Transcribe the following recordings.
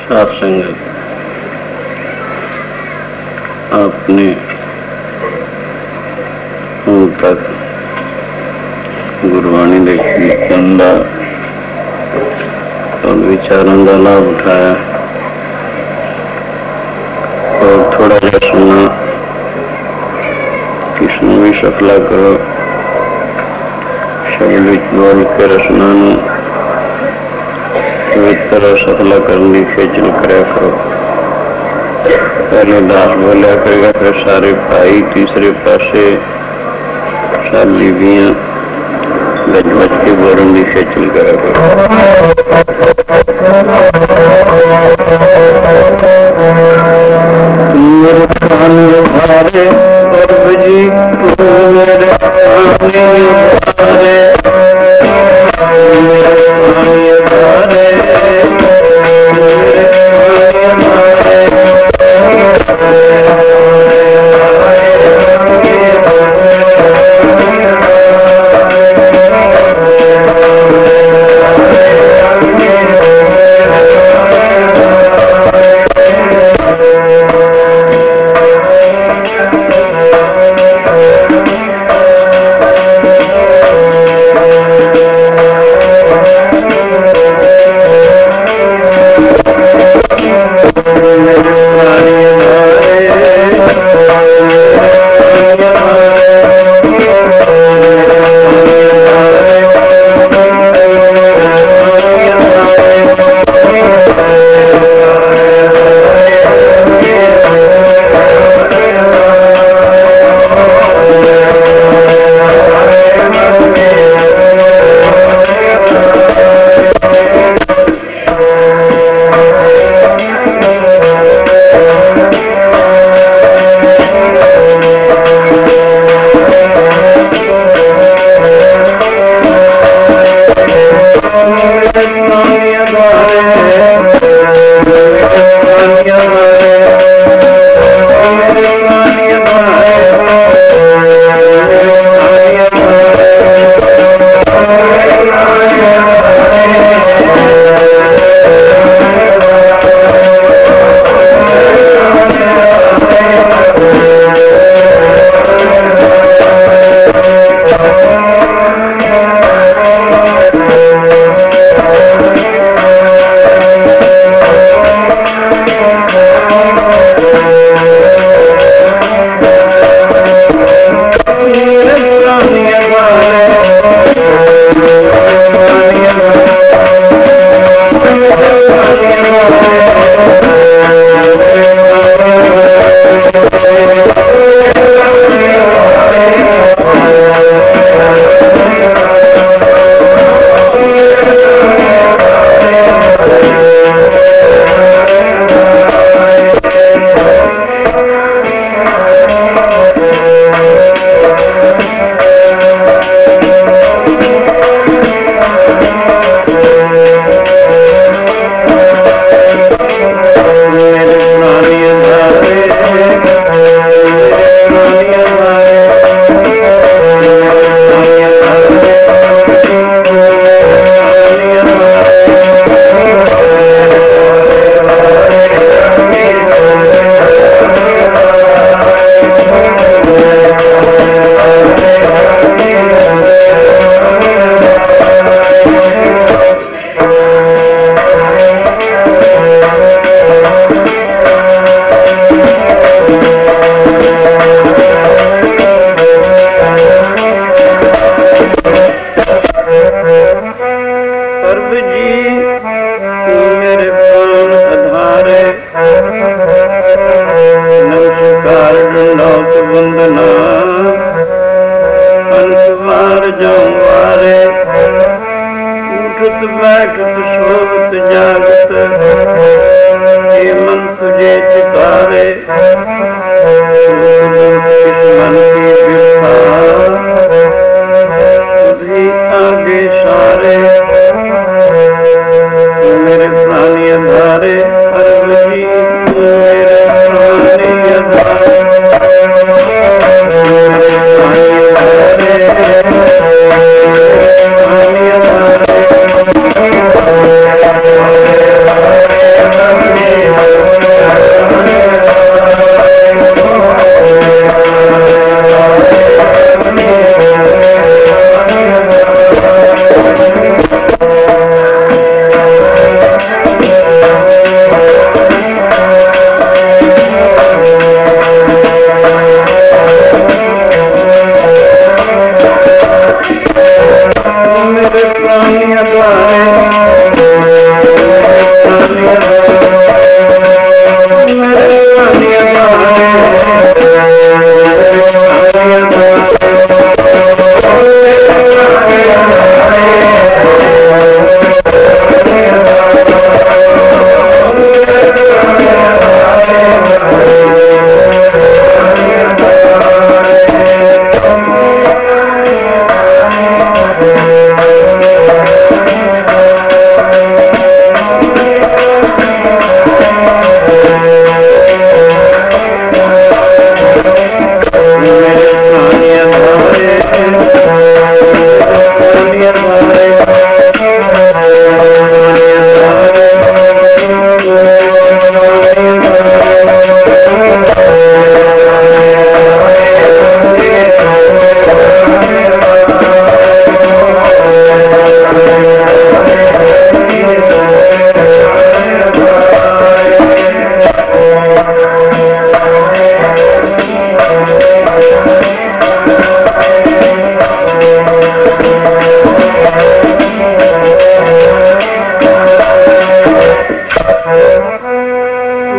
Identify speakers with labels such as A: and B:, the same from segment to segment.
A: साथ संगत आपने ਹੁਣ तक गुरबाणी के कीर्तन का और विचारों का लाभ उठाया और थोड़ा जहा सुना, इसमें भी सफला करो। शब्द बोल के रसना पवित्र सफला करने की खेचल कराया करो। पहले दास बोलिया करेगा, फिर सारे भाई, तीसरे पासे सारी बीबियां गज बज के बोलन की खेचल कराया करो। मेरे प्राण भारे प्रभु जी, तू मेरे प्राण भारे, मेरे प्राण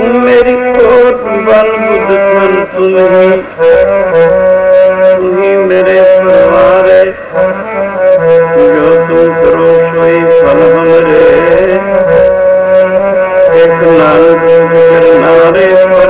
A: मेरी कोट बल बुद्ध धन तुम्ही मेरे परिवार जो तुम करो सोई फल हमरे एक नानक नारे पर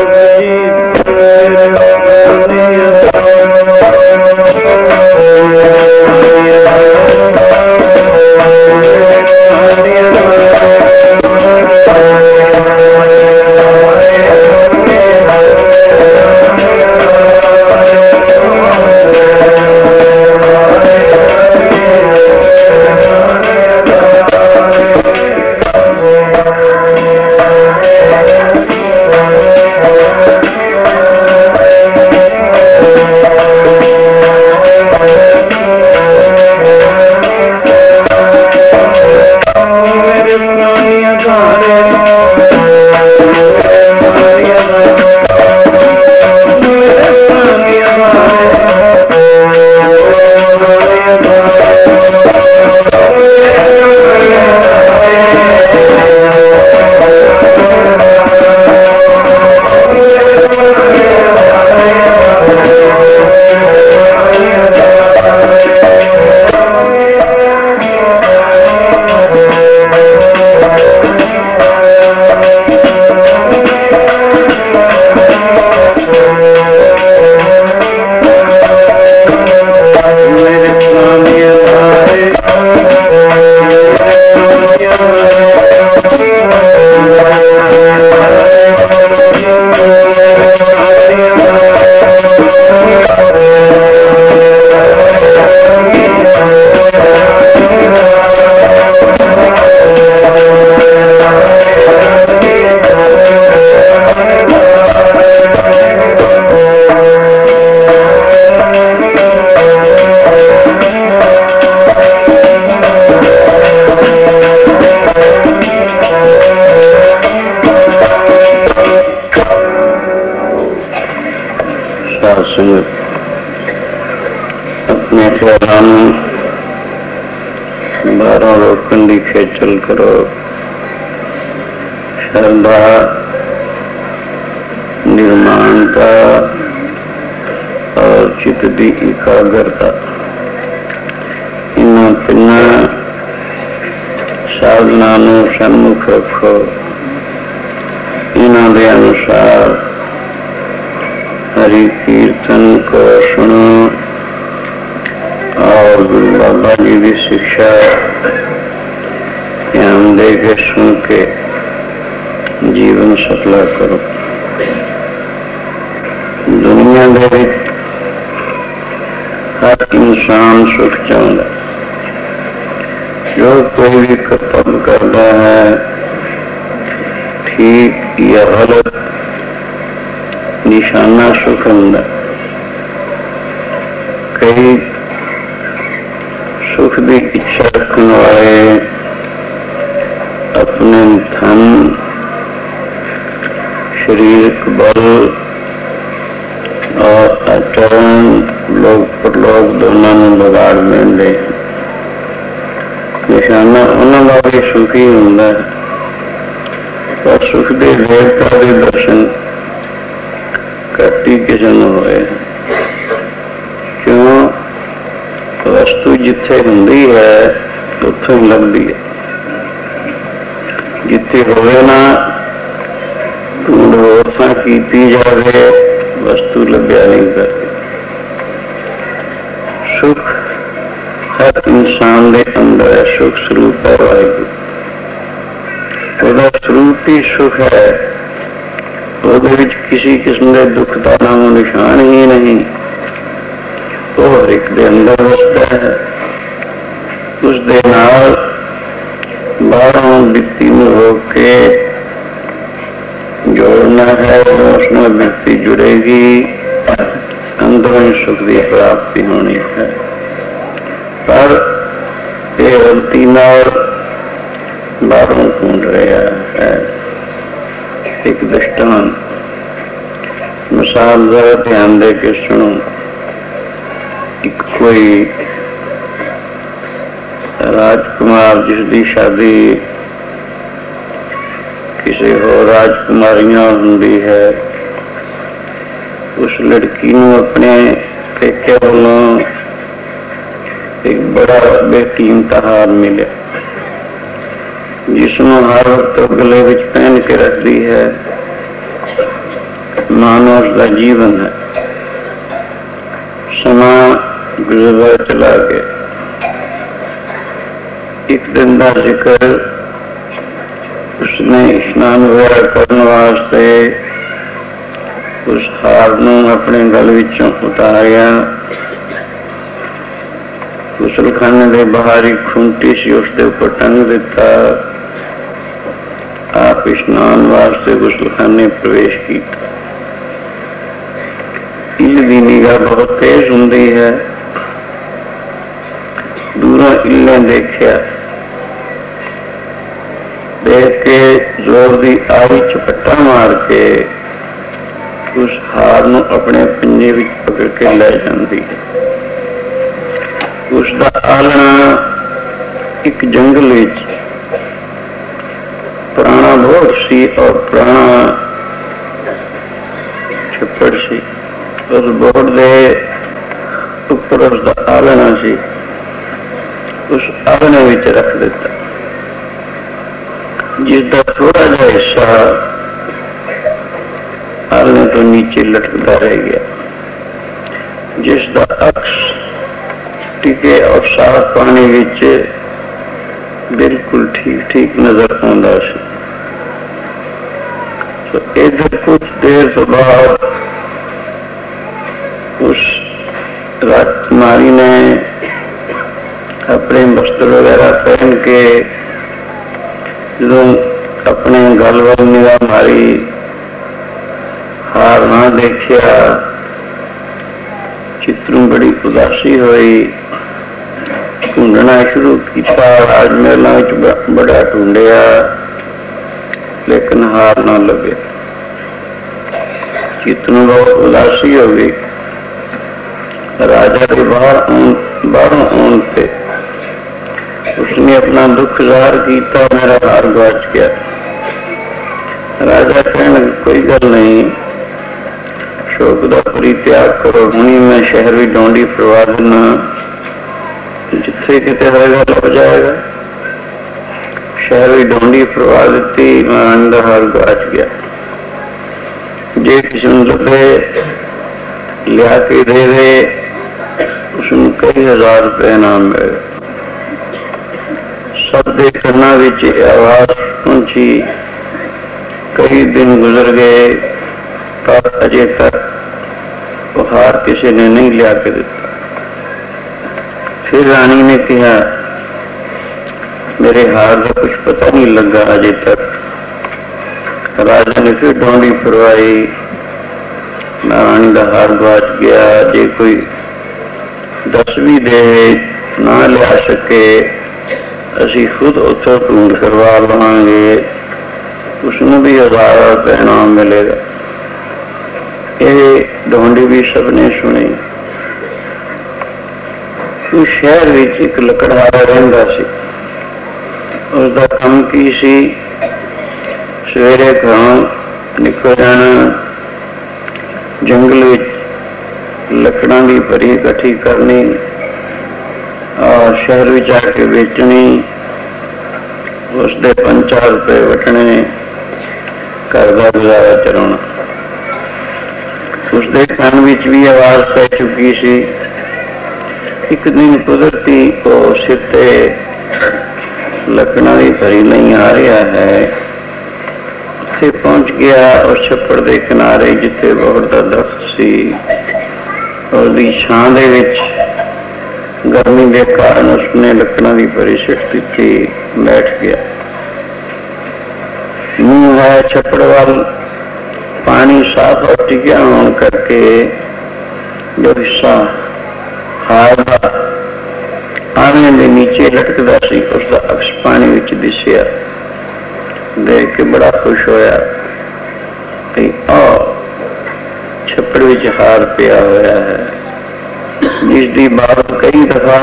A: अपने ख्याल बारों रोकंडी खेचल करो श्रद्धा निर्माणता और चित्त की एकाग्रता इन तिना साधना सन्मुख रखो इन्हों के अनुसार हरि कीर्तन को सुनो और गुरु बाबा जी की शिक्षा ध्यान दे के सुन के जीवन सफल करो। दुनिया के हर इंसान सुख चाहता, जो कोई भी कर्तव्य करता है ठीक या गलत निशाना सुख होता। कई सुख की इच्छा रखने वाले अपने धन शरीरिक बल और आचरण लोग परलोक दोनों बिगाड़ देंगे। निशाना उन्होंने भी सुखी होंगे और सुख के देवता के दर्शन घटी किसी न होए। क्यों? वस्तु जिथे होंगी है उत्थों ही लगती है, जिथे होवे ना ढूंढ व्यवस्था की जाए वस्तु लभ्या नहीं करती। सुख हर इंसान के अंदर है, सुख स्वरूप है वाहिगुरू, स्वरूप ही सुख है। किसी किस्म के दुख का नाम निशान ही नहीं, वो हर एक के अंदर वसता है। उस दे नाल बाहरों बित्ती में होके जोड़ना है तो उसमें बित्ती जुड़ेगी, अंदरों ही सुख की प्राप्ति होनी है। पर ये गलती नाल बाहरों ढूंढ रहा है। एक दृष्टांत मिसाल जरा ध्यान दे के सुनो। एक कोई राजकुमार जिसकी शादी किसी हो राजकुमारियां होंदी है, उस लड़की को अपने पेके वालों एक बड़ा बेकीमती हार मिले, जिसनों हर वक्त गले विच पहन के रखती है, मानो उसका जीवन है। समा गुजरता चला गया। एक दिन का जिक्र, उसने स्नान वगैरह करने वास्ते उस हार को अपने गल विचों उतारिया। गुसलखाने के बाहर एक खूंटी सी उसके ऊपर टंग दिता। आप स्नान वास्ते गुसलखाने प्रवेश किया। इल्ली निगाह बहुत तेज होंदी है। दूरों इल्ले देखिया, देख के जोर की आई झपट्टा मार के उस हार को अपने पंजे विच पकड़ के ले जाती है। उसका आलना एक जंगल विच पुराना बोर्ड सी और पुराना छप्पड़ सी। उस बोर्ड के ऊपर उसका आलना सी, उस आलने विच रख दिता, जिसका थोड़ा जा हिस्सा आलने तो नीचे लटकता रह गया, जिसका अक्स टिके और साफ पानी विच बिल्कुल ठीक ठीक नजर आता सी। तो इधर कुछ देर तो बाद उस राजकुमारी ने अपने वस्त्र वगैरह पहन के जो अपने गल वाल निगाह मारी, हार ना देखिया, चित्रों बड़ी उदासी हुई। ढूंढना शुरू किया, राजमहलों बड़ा ढूंढिया, लेकिन हार ना लगे। चित्रों बहुत उदासी हो गई। राजा के बाहरों आने पे उसने अपना दुख जाहिर किया, मेरा हार गवाच गया। राजा कहने कोई गल नहीं, शोक का परित्याग करो, हुणी मैं शहर भी डोंडी फरवा देना, जिथे किते होएगा लग जाएगा। शहर भी डोंडी फरवा दी, महारानी का हार गवाच गया। जे किसी लभे लिया के दे दे, उसमें कई हजार रुपये इनाम मिलेगा। सब दे करना विच आवाज पहुंची। कई दिन गुजर गए, पर अजे तक वो हार किसी ने नहीं लिया के दिता। फिर रानी ने कहा, मेरे हार का कुछ पता नहीं लगा अजे तक। राजा ने फिर डोंडी फरवाई, रानी का हार गवाच गया। जे कोई 10 भी दे ना लिया सके, असी खुद उतो ढूंढ करवा लवांगे, उसमें भी 1000 रुपये इनाम मिलेगा। ये ढोंडी भी सबने सुनी। उस शहर विच एक लकड़हारा रहिंदा सी। उसका काम की सी, सवेरे घरों निकल जाना, जंगल विच लकड़ां की भरी इकट्ठी करनी और शहर में जाके बेचनी, उसके 5-4 रुपये वटने, घर का गुजारा चलाना। उसके कान में भी आवाज पै चुकी सी। एक दिन कुदरती को सिर ते लकड़ां की भरी नहीं आ रहा है, उत्थे पहुंच गया। उस छप्पड़ के किनारे जिथे बहुत का दरख्त सी, उसकी छां दे विच गर्मी के कारण उसने लकड़ां की भरी सिट दी, बैठ गया। मुंह है छप्पड़ वाल, पानी साफ और टिकिया होने करके जो हिस्सा हार का आने के नीचे लटकता सी, उसका अक्स पानी विच दिसिया। देख के बड़ा खुश होया कि छप्पड़ विच हार पिया होया है, जिसकी बात कई दफा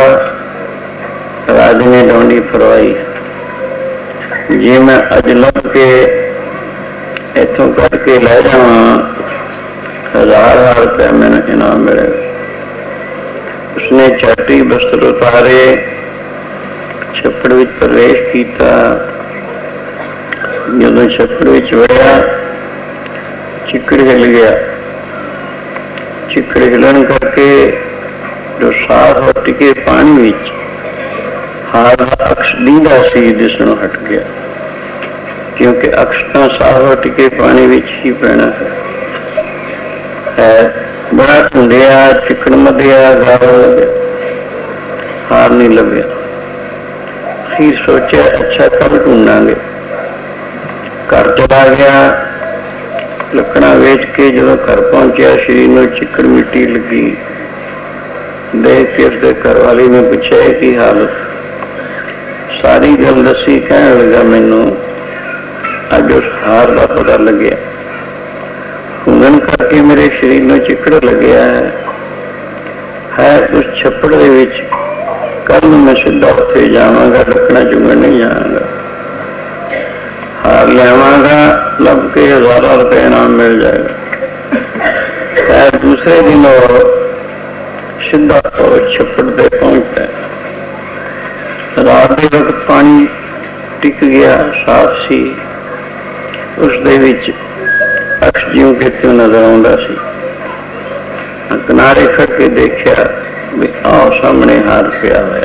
A: राजे ने डोंडी फरवाई। जे मैं अज लभ के इथों करके लै जावा, 1000 रुपया मैंने इनाम मिलेगा। उसने छाती वस्त्र उतारे, छप्पड़ विच प्रवेश किया। जदों छप्पड़ विच वड़िया, चिक्कड़ हिल गया। चिक्कड़ हिलन करके जो साफ टिके पानी विच हार का अक्ष दीदा सी दिसणों हट गया, क्योंकि अक्ष तो साफ टिके पानी विच ही पैना है। बड़ा ढूंढिया, चिक्कड़ मधिया, गाव लग्या, हार नहीं लभ्या। फिर सोचा अच्छा कल ढूंढांगे। घर चला गया, लकड़ा वेच के जो घर पहुंचा, शरीर में चिक्कड़ मिट्टी लगी। देख के उसके घरवाली ने पूछा की हालत, सारी गल दसी। कहने लगा मैनू अज उस हार का पता लग्या, घूमन करके मेरे शरीर में चिक्कड़ लग्या है उस छप्पड़ दे विच। कल मैं सीधा उत्थे जावांगा, लकड़ा चुंगण नहीं जावांगा। हार लियावांगा, लब के 1000 रुपये इनाम मिल जाएगा। दूसरे दिन और सीधा छप्पड़ पे पहुंचता है। रात के वक्त पानी टिक गया, साफ सी। उस दे विच अक्ष जियों कितों नजर आउंदा सी। किनारे खड़ के देखा भी आओ सामने हार पिया होया।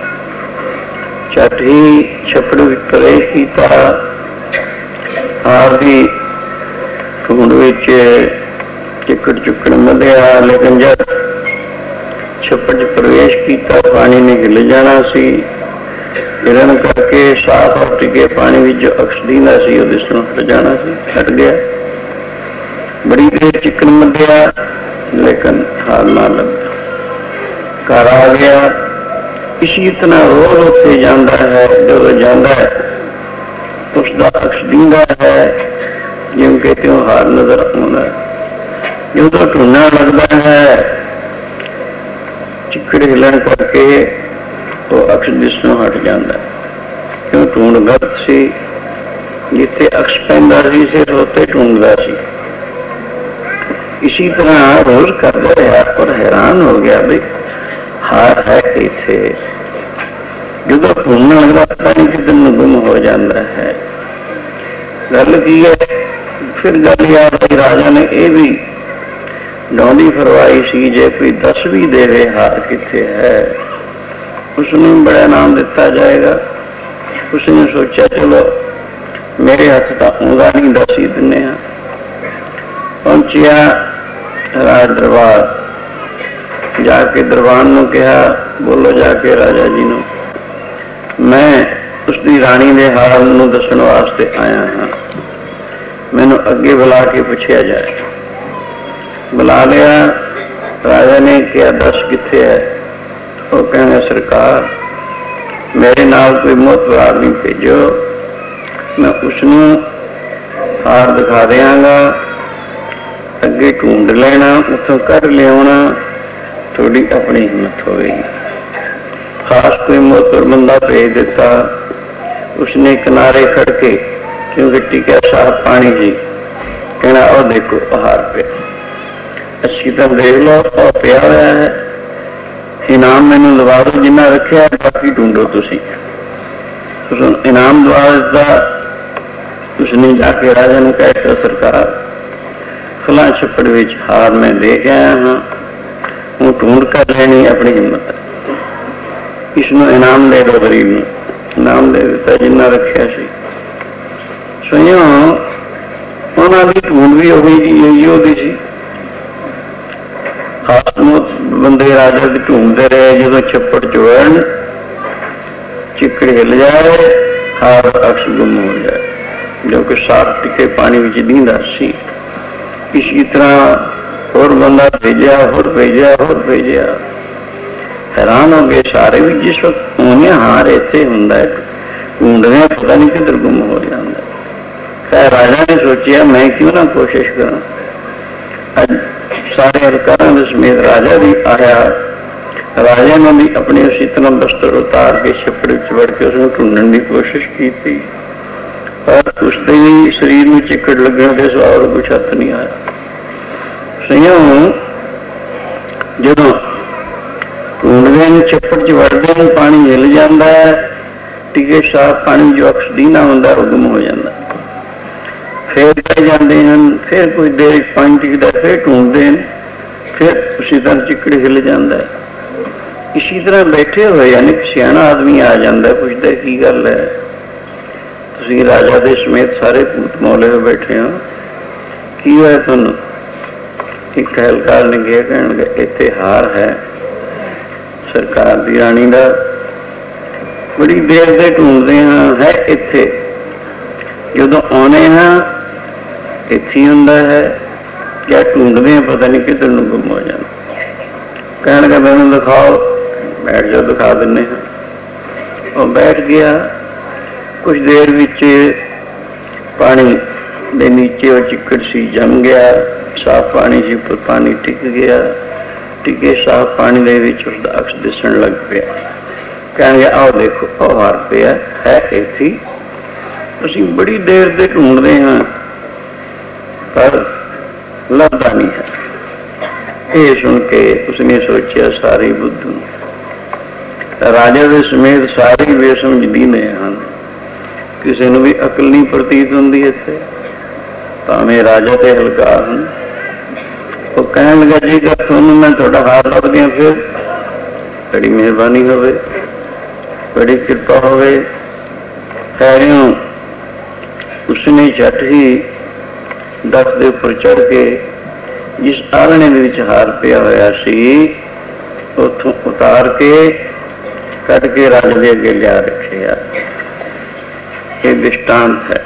A: झट ही छप्पड़ विच प्रवेश किया। हार की ढूंढ विच चिक्कड़ चुक्कड़ मधिया, लेकिन जब छप्पड़ प्रवेश किया पानी ने हिल जाना सी। हिलन करके साफ और टिके पानी में जो अक्ष दीदा सी वो दिसणों हट जाना सी, हट गया। बड़ी देर चिक्कड़ मधिया, लेकिन हार ना लगा। घर आ गया। इसी तरह रोज उत्थे जाता है, जो जाता है उसका अक्ष दीदा है, जिवें कि त्यों हार नजर आउंदा है। जो ढूंढना लगता है, चिक्कड़ हिलन करके तो अक्ष दिसणों हट जाता है, क्यों ढूंढ गलत सी। जिथे अक्ष पैंदा सी सिर उत्ते ढूंढदा सी। इसी तरह रोज करता रहा और हैरान हो गया भी हार है इथे। जो ढूंढने लगता पता नहीं किधर गुम हो जाता है। गल की है, फिर गल याद आई, राजा ने यह भी डौंदी फरवाई सी जे कोई दस भी देवे हार किथे है उसने बड़ा इनाम दिता जाएगा। उसने सोचा चलो मेरे हाथ तो आउंदा नहीं, दस ही दिने। पहुंचिया राज दरबार, जाके दरबान नूं कहा बोलो जाके राजा जी नूं मैं उसकी राणी दे हाल नूं दसण वास्ते आया हाँ, मैनू अगे बुला के पूछया जाए। बुला लिया। राजा ने कहा दस किथे है? वो कहने सरकार मेरे नाल कोई मोहतबर आदमी भेजो, मैं उसनू हार दिखा देंगा, अगे ढूंढ लेना, उतों कर लिया, थोड़ी अपनी हिम्मत होगी। खास कोई मोहतबर बंदा भेज दिता। उसने किनारे खड़ के, क्योंकि टिका साफ पानी जी, कहना और देखो हार पे अच्छी तरह देख लो और पिया हुआ है, इनाम मैनू दवा दो जिन्ना रखा, बाकी ढूंढो तुसी। इनाम दवा दिता। उसने जाके राजा ने कहा सरकार फला छप्पड़ विच हार मैं देख आया हाँ, हूँ ढूंढ कर लेनी अपनी हिम्मत। इसनों इनाम दे दो, गरीब नूं इनाम दे दिता जिन्ना रखा सी। सुनियो उन्होंने की ढूंढ भी हो गई जी, यही होती सी। खास बंदे राजा की ढूंढते रहे। जो छप्पड़ चुड़न चिक्कड़ हिल जाए, हार अक्ष गुम हो जाए, जो कि साफ टिके पानी में दीदा सी। इसी तरह होर बंदा भेजा, होर भेजा, होर भेजा। हैरान हो गए सारे भी। जिस वक्त होने हार इत्थे हुंदा है, ढूंढने पता नहीं किधर गुम हो जाता। खैर राजा ने सोचा मैं क्यों ना कोशिश करा। सारे अधिकारियों समेत राजा भी आया। राजा ने भी अपने उसी तरह वस्त्र उतार के छप्पड़ च वड़ के उसमें ढूंढने की कोशिश की थी। पर उसके शरीर में चिकड़ लगने के और कुछ हथ नहीं आया। संयम जो ढूंढते हैं छप्पड़ च वड़ते हैं, पानी हिल जाता है, टिके साफ पानी जो अक्सदीना होंगे वो गुम हो जाता। फिर बह जाते हैं, फिर कुछ देर पानी टिकता, फिर ढूंढते हैं, फिर उसी तरह चिकड़ हिल जाता है। इसी तरह बैठे हुए यानी कि सियाना आदमी आ जाता है, पूछता है की गल है, तुसीं राजा के समेत सारे भूत मौले हुए बैठे हो, की होया तुहानूं? एक कहलकार ने कहा, कहणगे इत्थे हार है सरकार दी रानी का, बड़ी देर से ढूंढते हाँ, है इत्थे, जदों आने हाँ इत्थे ही हुंदा है, क्या ढूंढते हैं पता नहीं किधर नूं गुम हो जाता। कहणगे मैनूं दिखाओ, बैठ जाओ दिखा दिन्ने हैं। और बैठ गया, कुछ देर विच पानी दे नीचे वो चिकड़ सी जम गया, साफ पानी सी पर पानी टिक गया, टिके साफ पानी दे विच उसदा अक्स दिसण लग पिया। कहणगे आओ देखो आओ हार पिया है इत्थे, असीं बड़ी देर से ढूंढते हाँ पर लभदा नहीं है। ये सुन के उसने सोचा सारी बुद्धू राजा के समेत सारी बेसमझ दीने हैं, किसी को भी अकल नहीं प्रतीत होंगी इत्थे, भावें राजा ते हलकार हैं। वो कहन लगा जी तुहानूं मैं तुहाडा हार लभ दियां, फिर बड़ी मेहरबानी होवे, बड़ी कृपा होवे। खैरियों उसने झट ही दस के उपर चढ़ के जिस आलने के विच हार पिया होया सी उथों उतार के कट के राजा के अगे लिया रखे। ये दृष्टांत है,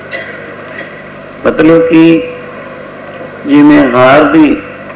A: मतलब कि जिमें हार की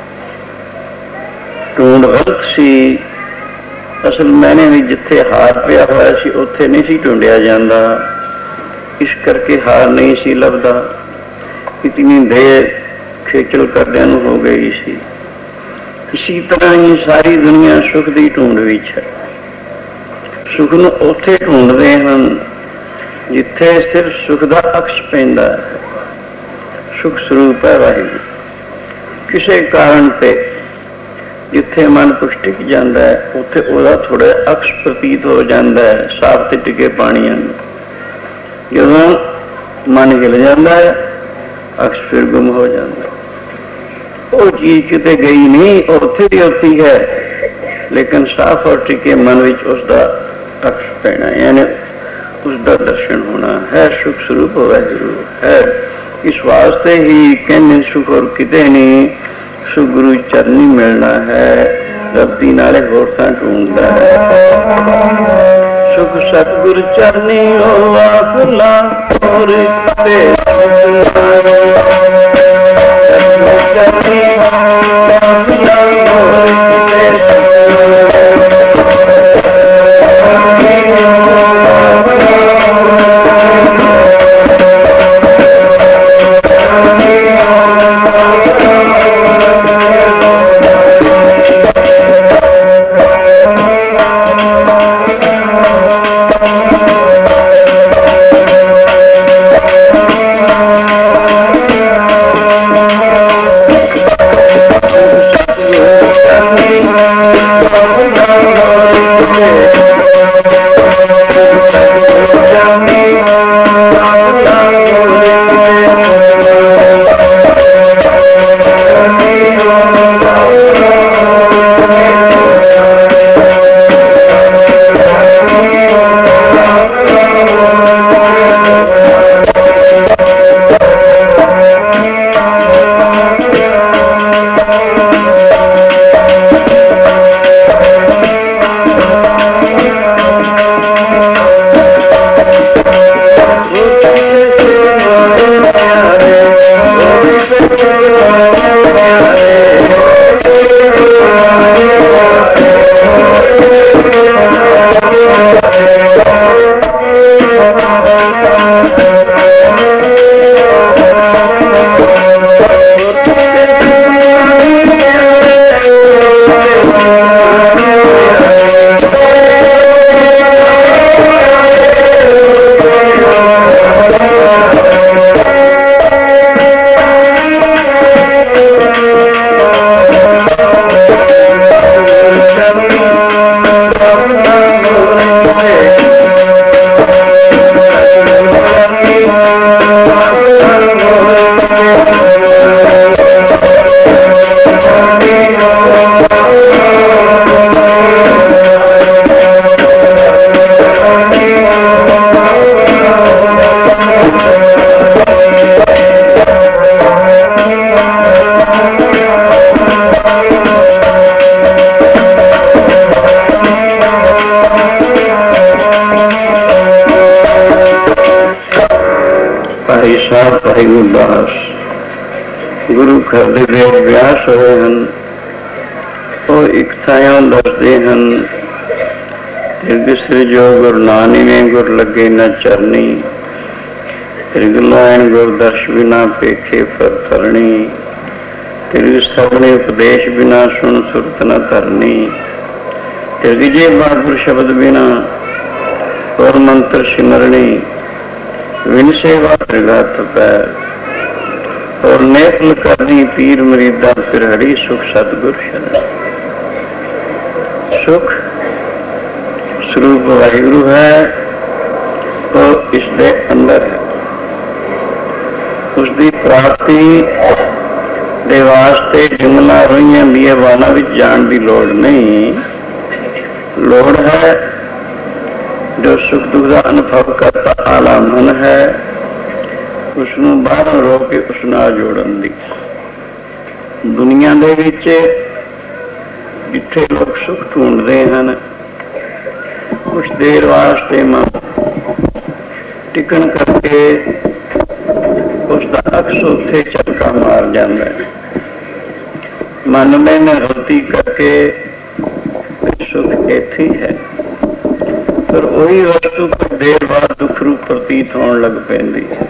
A: ढूंढ गलत सी, असल मैंने भी जिथे हार पिया होया सी उत्थे नहीं सी ढूंढिया जाता, इस करके हार नहीं सी लभदा। इतनी देर खेचल करदे नूं हो गई सी। इसी तरह ही सारी दुनिया सुख की ढूंढ विच है। सुख नूं उत्थे ढूंढते हैं जिथे सिर्फ सुख का अक्स पैंदा है। सुख स्वरूप है वाहिगुरू, किसी कारण पे जिथे मन कुछ टिक जाता है उत्थे उसका थोड़ा अक्स प्रतीत हो जाता है, साफ ते टिके पानियां। जदों मन हिल जाता है अक्स फिर गुम हो जाता है। वो चीज किते गई नहीं, उत्थे भी उत्थे है, लेकिन साफ और टिके मन विच उसका अक्स पैना, यानी उसका दर्शन होना है। सुख स्वरूप वाहिगुरू है। इस वास्ते ही कहने सुख और किते नहीं, सुख गुरु चरनी मिलना है, रब्दी नाले होर थां ढूंढदा है। सुख सतगुरु चरनी होवा फुला और किते चरनी होवा फुला और ਵਾਹਿਗੁਰੂ ਦਾਸ ਗੁਰੂ ਘਰ ਦੇ ਵੇਦ ਵਿਆਸ ਹੋਏ ਹਨ। ਉਹ ਇੱਕ ਥਾਂ ਦੱਸਦੇ ਹਨ, ਤਿਰਗਿਸਰ ਜੋ ਗੁਰ ਨਾਨਵੇਂ ਗੁਰ ਲੱਗੇ ਨਾ ਚਰਨੀ, ਤਿਰਗਲਾਇਣ ਗੁਰ ਦਰਸ਼ ਬਿਨਾ ਪੇਖੇ ਪਰ ਧਰਣੀ, ਤਿਰਗ ਸਭਨੇ ਉਪਦੇਸ਼ ਬਿਨਾ ਸੁਣ ਸੁਰਤ ਨ ਧਰਨੀ, ਤਿਰਗਜੇ ਬਾਗੁਰ ਸ਼ਬਦ ਬਿਨਾ ਔਰ ਮੰਤਰ ਸਿਮਰਣੀ, ਵਿਨ ਸੇਵਾ ਤ੍ਰਿਗਤ ਪੈ और नेफल करनी पीर मरीदा फिरहड़ी, सुख सतगुर शरण। सुख स्वरूप वाहिगुरु है और इसके अंदर है। उसकी प्राप्ति दे वास्ते जंगलों रोइयां बियाबाना विच जाण की लोड़ नहीं, लोड़ है जो सुख दुख का अनुभव करता आला मन है, उसनों बाहरों रोक के उस नाल जोड़न दी। दुनिया दे विच जिथे लोग सुख ढूंढते हैं, कुछ देर वास्ते मन टिकन करके उसका अक्स उत्थे झटका मार जाता है। मन में गलती करके सुख इत्थे है, पर वही वस्तु कुछ देर बाद दुख रूप प्रतीत होने लग पैंदी है।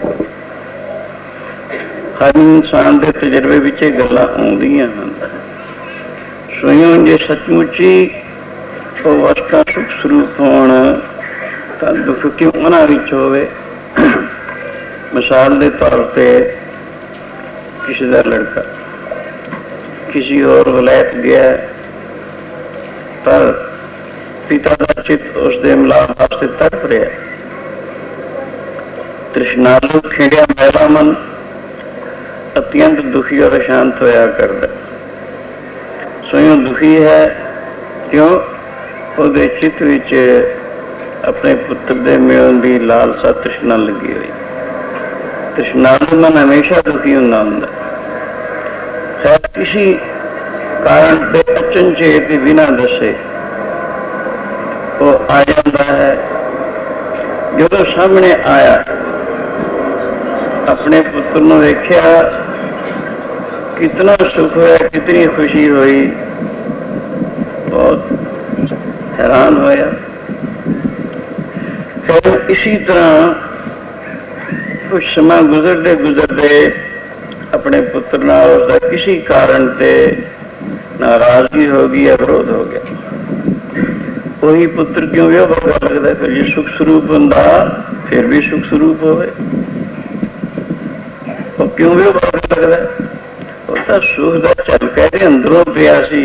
A: हर इंसान के तजर्बे विच गल्लां आउंदियां हन। स्वयं जे सचमुची अवस्था सुख स्वरूप होण तां दुख क्यों उन्हां विच होवे। मिसाल के तौर पर किसी का लड़का किसी और वलैत गया, पर पिता का चित्त उसके मिलाप वास्ते तड़प रहा। तृष्णालु खिंडिया मैला मन अत्यंत दुखी और अशांत होया करता। स्वयं दुखी है, क्यों? उसके चित्त विच अपने पुत्र के मिलन की लालसा तृष्णा लगी हुई। तृष्णालु मन हमेशा दुखी होंदा हुंदा, शायद किसी कारण से अचनचेत बिना दसे वो आ जाता है। जो सामने आया, अपने पुत्र को देखा, कितना सुख होया, कितनी खुशी हुई, बहुत हैरान होया। फिर इसी तरह कुछ समय गुजरते गुजरते अपने पुत्र नाल उसका किसी कारण से नाराजगी हो गई या विरोध हो गया। वही पुत्र क्यों व्यवहार लगता है? फिर जो सुख स्वरूप होंदा फिर भी सुख स्वरूप होवे, क्यों भी लगता है? उसका सुख का झलका अंदरों पिया सी,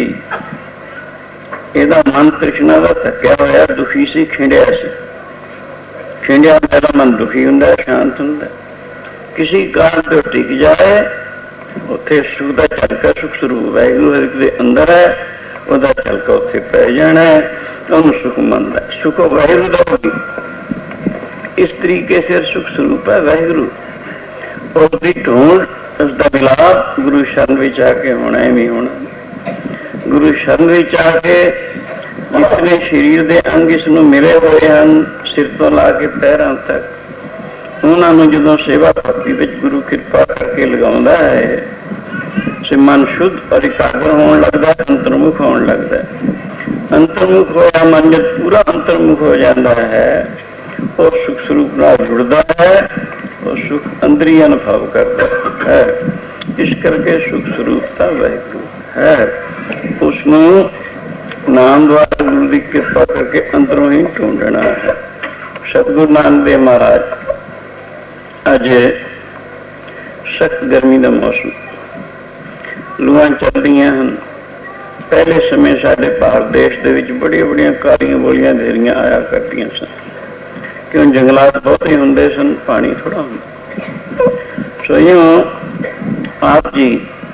A: इहदा मन तृष्णा का थकिया होया, दुखी सी, खिंडिया सी। खिंडिया मेरा मन दुखी हुंदा, शांत हुंदा। किसी कारण तो टिक जाए, उत्थे सुख का झलका सुख स्वरूप वाहिगुरू के अंदर है, उसका झलका उत्थे पै जाना है, उन्होंने सुख मनता है। सुख वाहिगुरू का होगी। इस तरीके से सुख स्वरूप है वाहिगुरू। उसकी ढूंढ, उसका मिलाप गुरु शरण विच आके होना ही होना। गुरु शरण विच आके जितने शरीर के अंग इसनूं मिले हुए हैं, सिर तो ला के पैरों तक, उन्होंने जो सेवा भक्ति विच गुरु कृपा करके लगाउंदा है, से मन शुद्ध और एकाग्र होने लगता है, अंतर्मुख होने लगता है। अंतर्मुख होया मन जब पूरा अंतर्मुख हो जाता है और सुख स्वरूप नाल जुड़ता है और सुख अंदर ही अनुभव करता है। इस करके सुख स्वरूपता वाहिगुरू है। उसनों नाम द्वारा गुरु की कृपा करके अंदरों ही ढूंढना है। सतगुरु नानक देव महाराज, अज सख्त गर्मी का मौसम, लूआं चल रही हैं। पहले समय साडे भारत देश के बड़िया बड़िया कालियां बोलियां धेरियां आया करदियां सन, क्यों जंगलात बहुत ही होंदे सन, पानी थोड़ा होंदा। स्वयं आप जी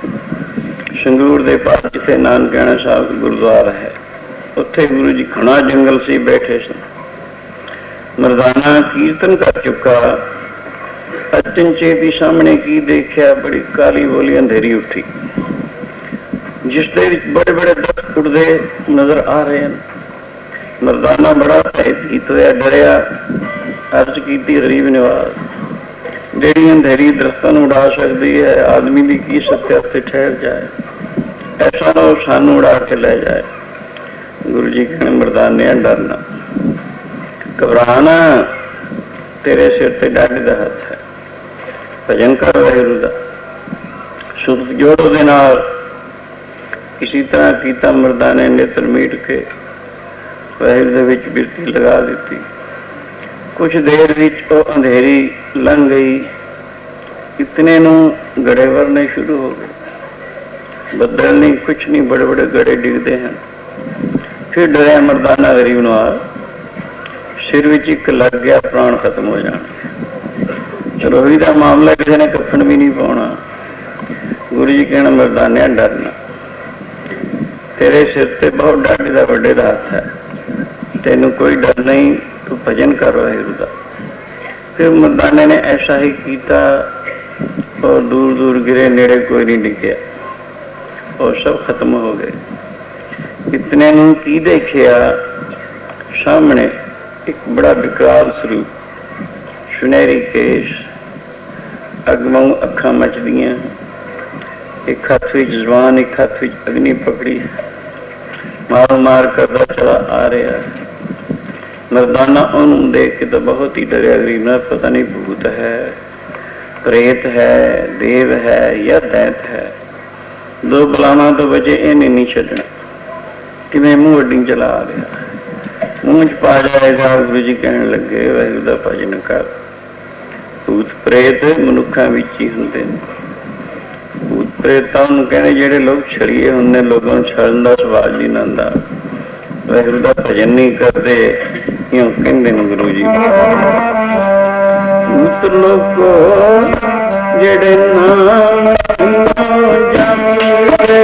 A: संगरूर के पास जिथे नानकाना साहब गुरुद्वारा है, उत्थे गुरु जी घना जंगल से बैठे सन। मरदाना कीर्तन कर चुका, अचनचेती सामने की देखा, बड़ी काली बोली अंधेरी उठी, जिसके बड़े बड़े दस्त उड़ते नजर आ रहे हैं। मरदाना बड़ा भयभीत होया, डरिया, अर्ज की गरीब निवाज, ਜਿਹੜੀ ਅੰਧੇਰੀ ਦਰਖਤਾਂ ਨੂੰ ਉਡਾ ਸਕਦੀ ਹੈ, ਆਦਮੀ ਦੀ ਕੀ ਸੱਤਿਆ ਤੇ ਠਹਿਰ ਜਾਏ, ਐਸਾ ਨਾ ਉਹ ਸਾਨੂੰ ਉਡਾ ਕੇ ਲੈ ਜਾਏ। ਗੁਰੂ ਜੀ ਕਹਿਣ ਮਰਦਾਨਿਆਂ ਡਰਨਾ, ਘਬਰਾਣਾ, ਤੇਰੇ ਸਿਰ ਤੇ ਡਾਢੇ ਦਾ ਹੱਥ ਹੈ। ਭਜਨ ਕਰ ਵਾਹਿਗੁਰੂ ਦਾ, ਸੁਰਤ ਜੋੜ ਉਹਦੇ ਨਾਲ। ਇਸੀ ਤਰ੍ਹਾਂ ਕੀਤਾ ਮਰਦਾਨੇ ਨੇਤਰ ਮੀਟ ਕੇ ਵਾਹਿਗੁਰੂ ਦੇ ਵਿੱਚ ਬਿਰਤੀ ਲਗਾ ਦਿੱਤੀ। ਕੁਛ ਦੇਰ ਵਿੱਚ ਉਹ ਅੰਧੇਰੀ ਲੰਘ ਗਈ। ਇਤਨੇ ਨੂੰ ਗੜੇ ਵਰਨੇ ਸ਼ੁਰੂ ਹੋ ਗਏ। ਬੱਦਲ ਨਹੀਂ, ਕੁਛ ਨਹੀਂ, ਬੜੇ ਬੜੇ ਗੜੇ ਡਿੱਗਦੇ ਹਨ। ਫਿਰ ਡਰਿਆ ਮਰਦਾਨਾ ਗਰੀਬ ਨਵਾਜ਼, ਸਿਰ ਵਿੱਚ ਇੱਕ ਲੱਗ ਗਿਆ, ਪ੍ਰਾਣ ਖਤਮ ਹੋ ਜਾਣਾ। ਰੋਹੀ ਦਾ ਮਾਮਲਾ, ਕਿਸੇ ਨੇ ਕੱਫਣ ਵੀ ਨਹੀਂ ਪਾਉਣਾ। ਗੁਰੂ ਜੀ ਕਹਿਣਾ ਮਰਦਾਨਿਆਂ ਡਰਨਾ, ਤੇਰੇ ਸਿਰ ਤੇ ਬਹੁਤ ਡਾਢੇ ਦਾ ਵੱਡੇ ਦਾ ਹੱਥ ਹੈ, ਤੈਨੂੰ ਕੋਈ ਡਰ ਨਹੀਂ, ਤੂੰ ਭਜਨ ਕਰ ਵਾਹਿਗੁਰੂ ਦਾ। ਫਿਰ ਮਰਦਾਨੇ ਨੇ ਐਸਾ ਹੀ ਕੀਤਾ, ਔਰ ਦੂਰ ਦੂਰ ਗਿਰੇ, ਨੇੜੇ ਕੋਈ ਨਹੀਂ ਡਿੱਗਿਆ, ਔਰ ਸਭ ਖਤਮ ਹੋ ਗਏ। ਇਤਨੇ ਨੂੰ ਕੀ ਦੇਖਿਆ, ਸਾਹਮਣੇ ਇੱਕ ਬੜਾ ਵਿਕਰਾਲ ਸਰੂਪ, ਸੁਨਹਿਰੀ ਕੇਸ਼, ਅਗਮੋਂ ਅੱਖਾਂ ਮਚਦੀਆਂ, ਇੱਕ ਹੱਥ ਵਿੱਚ ਜ਼ੁਬਾਨ, ਇੱਕ ਹੱਥ ਵਿੱਚ ਅਗਨੀ ਪਕੜੀ, ਮਾਰ ਮਾਰ ਕਰਦਾ ਚਲਾ ਆ ਰਿਹਾ। ਮਰਦਾਨਾ ਉਹਨੂੰ ਦੇਖ ਕੇ ਤਾਂ ਬਹੁਤ ਹੀ ਡਰਿਆ। ਗਰੀਬ ਨਾਲ ਪਤਾ ਨਹੀਂ ਭੂਤ ਹੈ, ਪ੍ਰੇਤ ਹੈ, ਦੇਵ ਹੈ ਜਾਂ ਦੈਂਤ ਹੈ। ਦੋ ਬਲਾਵਾਂ ਤੋਂ ਬਚੇ ਇਹਨੇ ਨਹੀਂ ਛੱਡਣਾ। ਕਿਵੇਂ ਮੂੰਹ ਅੱਡੀ ਚਲਾ ਆ ਰਿਹਾ, ਮੂੰਹ ਚ ਪਾ ਜਾਏਗਾ। ਗੁਰੂ ਜੀ ਕਹਿਣ ਲੱਗੇ ਵਾਹਿਗੁਰੂ ਦਾ ਭਜਨ ਕਰ। ਭੂਤ ਪ੍ਰੇਤ ਮਨੁੱਖਾਂ ਵਿੱਚ ਹੀ ਹੁੰਦੇ ਨੇ। ਭੂਤ ਪ੍ਰੇਤਾਂ ਨੂੰ ਕਹਿੰਦੇ ਜਿਹੜੇ ਲੋਕ ਛੜੀਏ ਹੁੰਦੇ, ਲੋਕਾਂ ਨੂੰ ਛੜਨ ਦਾ ਸਵਾਲ ਨਹੀਂ ਆਉਂਦਾ, ਵਾਹਿਗੁਰੂ ਦਾ ਭਜਨ ਨਹੀਂ ਕਰਦੇ, ਇਉਂ ਕਹਿੰਦੇ ਨੇ ਗੁਰੂ ਜੀ। ਭੂਤ ਲੋਕੋ ਜਿਹੜੇ ਨਾਮ ਜਪਦੇ,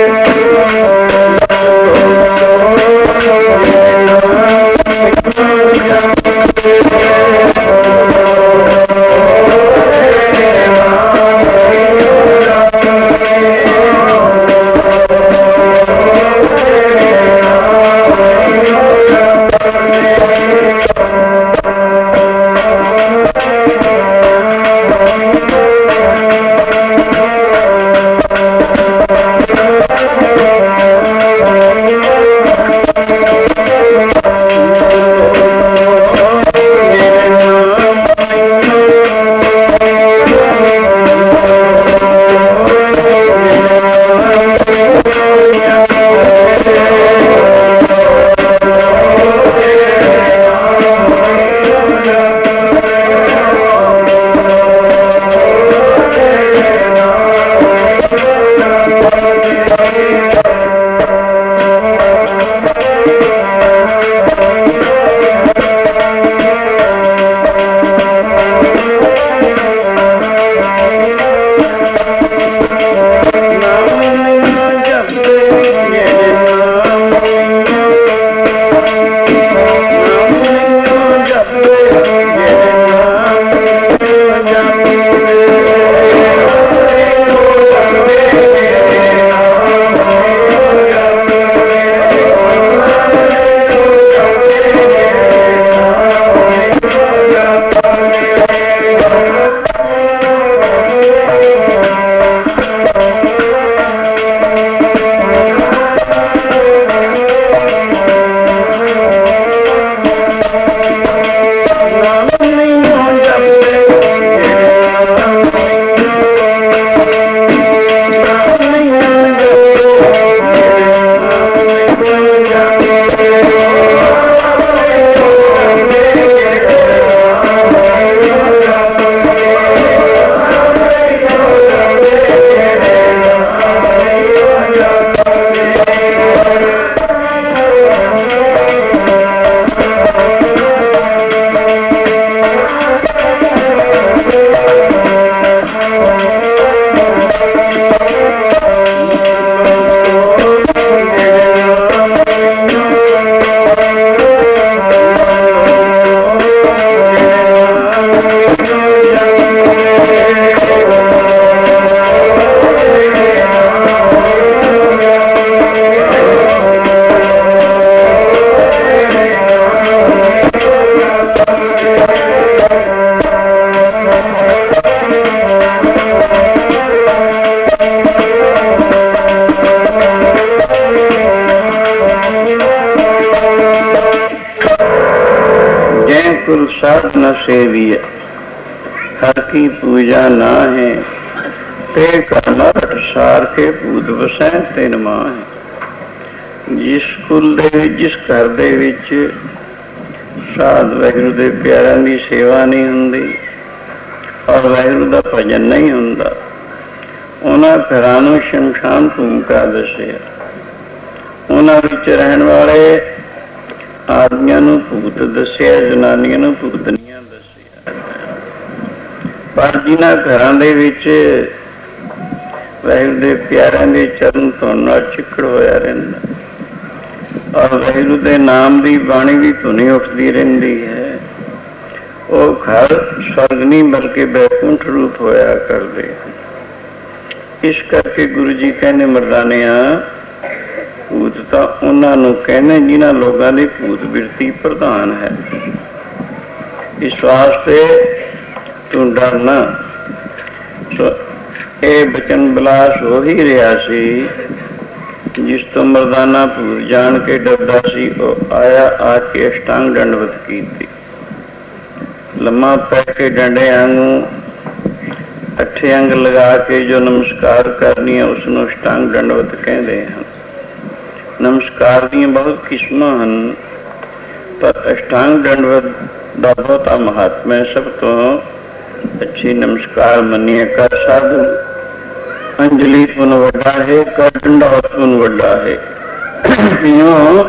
A: कुल साधन सेविय, हर की पूजा ना है, ते करना सार के पूत वसै तिन मां है। जिस कुल दे विच, जिस घर दे विच साध वाहिगुरू दे प्यारिਆਂ ਦੀ सेवा नहीं हुंदी और वाहिगुरू दा भजन नहीं हुंदा, उन्हां घरां नूं शमशान भूमिका दसिया। उन्हां विच रहण वाले आदमियां नूं भूत दसिया, जनानियां नूं भूतनियां दसिया। पर जिन्हां घरां दे विच वाहिगुरू दे प्यारिਆਂ ਦੇ चरण ਧੁਨ ਨਾਲ ਚਿੱਕੜ ਹੋਇਆ ਰਹਿੰਦਾ और वाहिगुरू दे नाम की बाणी की धुनी उठती रहती है, वो घर स्वर्ग नहीं बल्कि बैकुंठ रूप होया करते। इस करके गुरु जी कहने मरदानिया, भूत तो उन्होंने कहने जिन्हों लोगों की भूत बिरती प्रधान है। इस वास्ते तू डरना। तो ये बचन बिलास हो ही रहा सी, जिस तो मरदाना भूत जान के डरदा सी, वो आया आके अष्टांग दंडवत की थी। लम्मा पै के डंडे आंगू अठे अंग लगा के जो नमस्कार करनी है उसनों अष्टांग दंडवत कहते हैं। नमस्कार दी बहुत किस्मां हैं, पर अष्टांग दंडवत का बहुत महात्मा है। सब तो अच्छी नमस्कार मनिए कर साधु अंजलि पुन वड्डा है, कर दंडवत पुन वड्डा है। यूं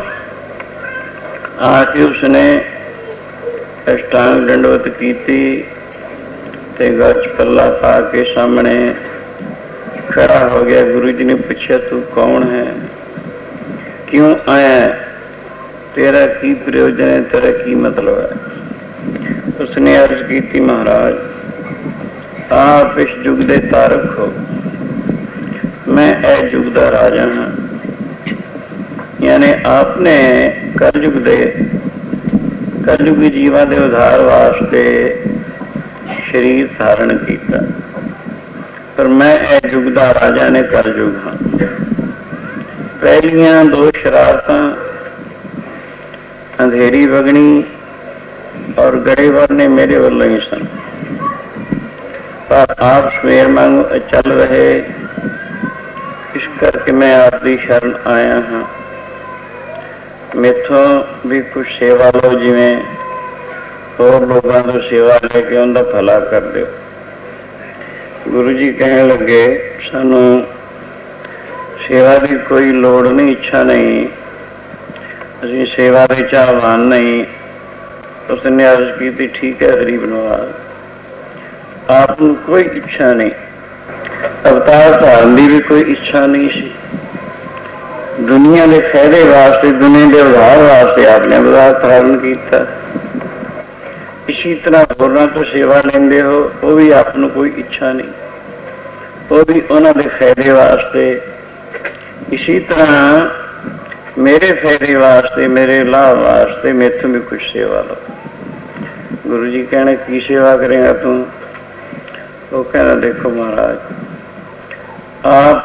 A: आके उसने अष्टांग दंडवत की थी, ते गच पल्ला पा के सामने खड़ा हो गया। गुरु जी ने पूछा, तू कौन है, क्यों आया, तेरा की प्रयोजन है, तेरा की मतलब है। उसने अर्ज की थी, महाराज आप इस युग दे तारक हो, मैं ए युग दा राजा हाँ। यानी आपने कलयुगी जीवा के उद्धार वास्ते शरीर धारण किया, पर मैं ए युग दा राजा ने कलयुग हाँ। पहलियां दो शरारतां अंधेरी वगनी और गड़े वरने मेरे वालों ही सन, पर आप सवेर मांगू चल रहे, इस करके मैं आपकी शरण आया हाँ। मेथों भी कुछ सेवा लो, जिमें होर लोगों को सेवा लेके उनका भला कर दो। गुरु जी कहने लगे, सानू सेवा की कोई लोड़ नहीं, इच्छा नहीं, असीं सेवा के चाहवान नहीं। उसने अर्ज की थी, ठीक है गरीब नवाज, आपको कोई इच्छा नहीं, अवतार धारण की भी कोई इच्छा नहीं सी। दुनिया के फायदे वास्ते, दुनिया के उद्धार वास्ते आपने अवतार धारण किया। इसी तरह होरना तो सेवा लेंदे हो, वो भी आपको कोई इच्छा नहीं, वो भी उन्होंने फायदे वास्ते। इसी तरह मेरे फायदे वास्ते, मेरे लाभ वास्ते मेथों भी कुछ सेवा लो। गुरु जी कहने, की सेवा करेगा तू? वो कहना, देखो महाराज, आप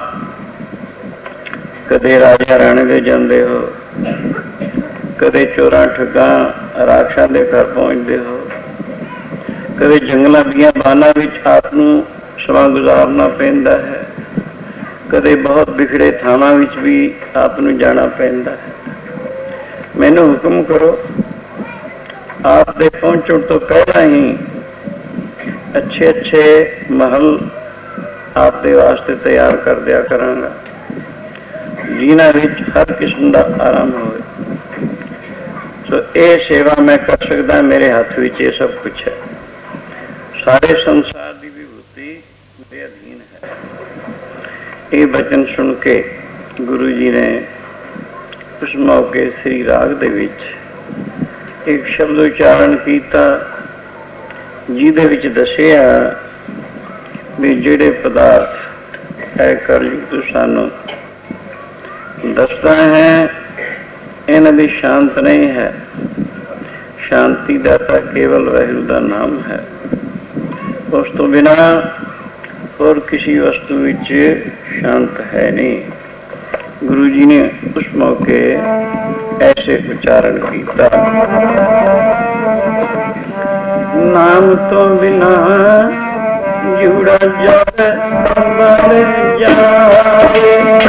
A: कदे राजा राणे दे जाते हो, कदे चोरां ठगां राक्षसां दे घर पहुंचते हो, कदे जंगलों दियां बानां विच आपनूं समा गुजारना पैंदा है, कदे बहुत बिखड़े थावां विच भी आपनूं जाना पैंदा है। मैनूं हुक्म करो, आप दे पहुंचण तो पहला ही अच्छे अच्छे महल आपके वास्ते तैयार कर दिया करांगा, जिन्हां विच हर किस्म का आराम हो। सो ये सेवा मैं कर सकता, मेरे हाथ विच ये सब कुछ है। सारे संसार की विभूति मेरे अधीन है। ये वचन सुन के गुरु जी ने उस मौके श्री राग दे विच एक शब्द उच्चारण किया, जिहदे विच दसिया भी जिहड़े पदार्थ है कलयुग तो सानू दसदा है, इन्हां दी शांत नहीं है। शांति दाता केवल वाहिगुरू दा नाम है, उस तो बिना और किसी वस्तु विच शांत है नहीं। गुरु जी ने उस मौके ऐसे उच्चारण कीता। नाम तो बिना जुड़ा जग बन जाए,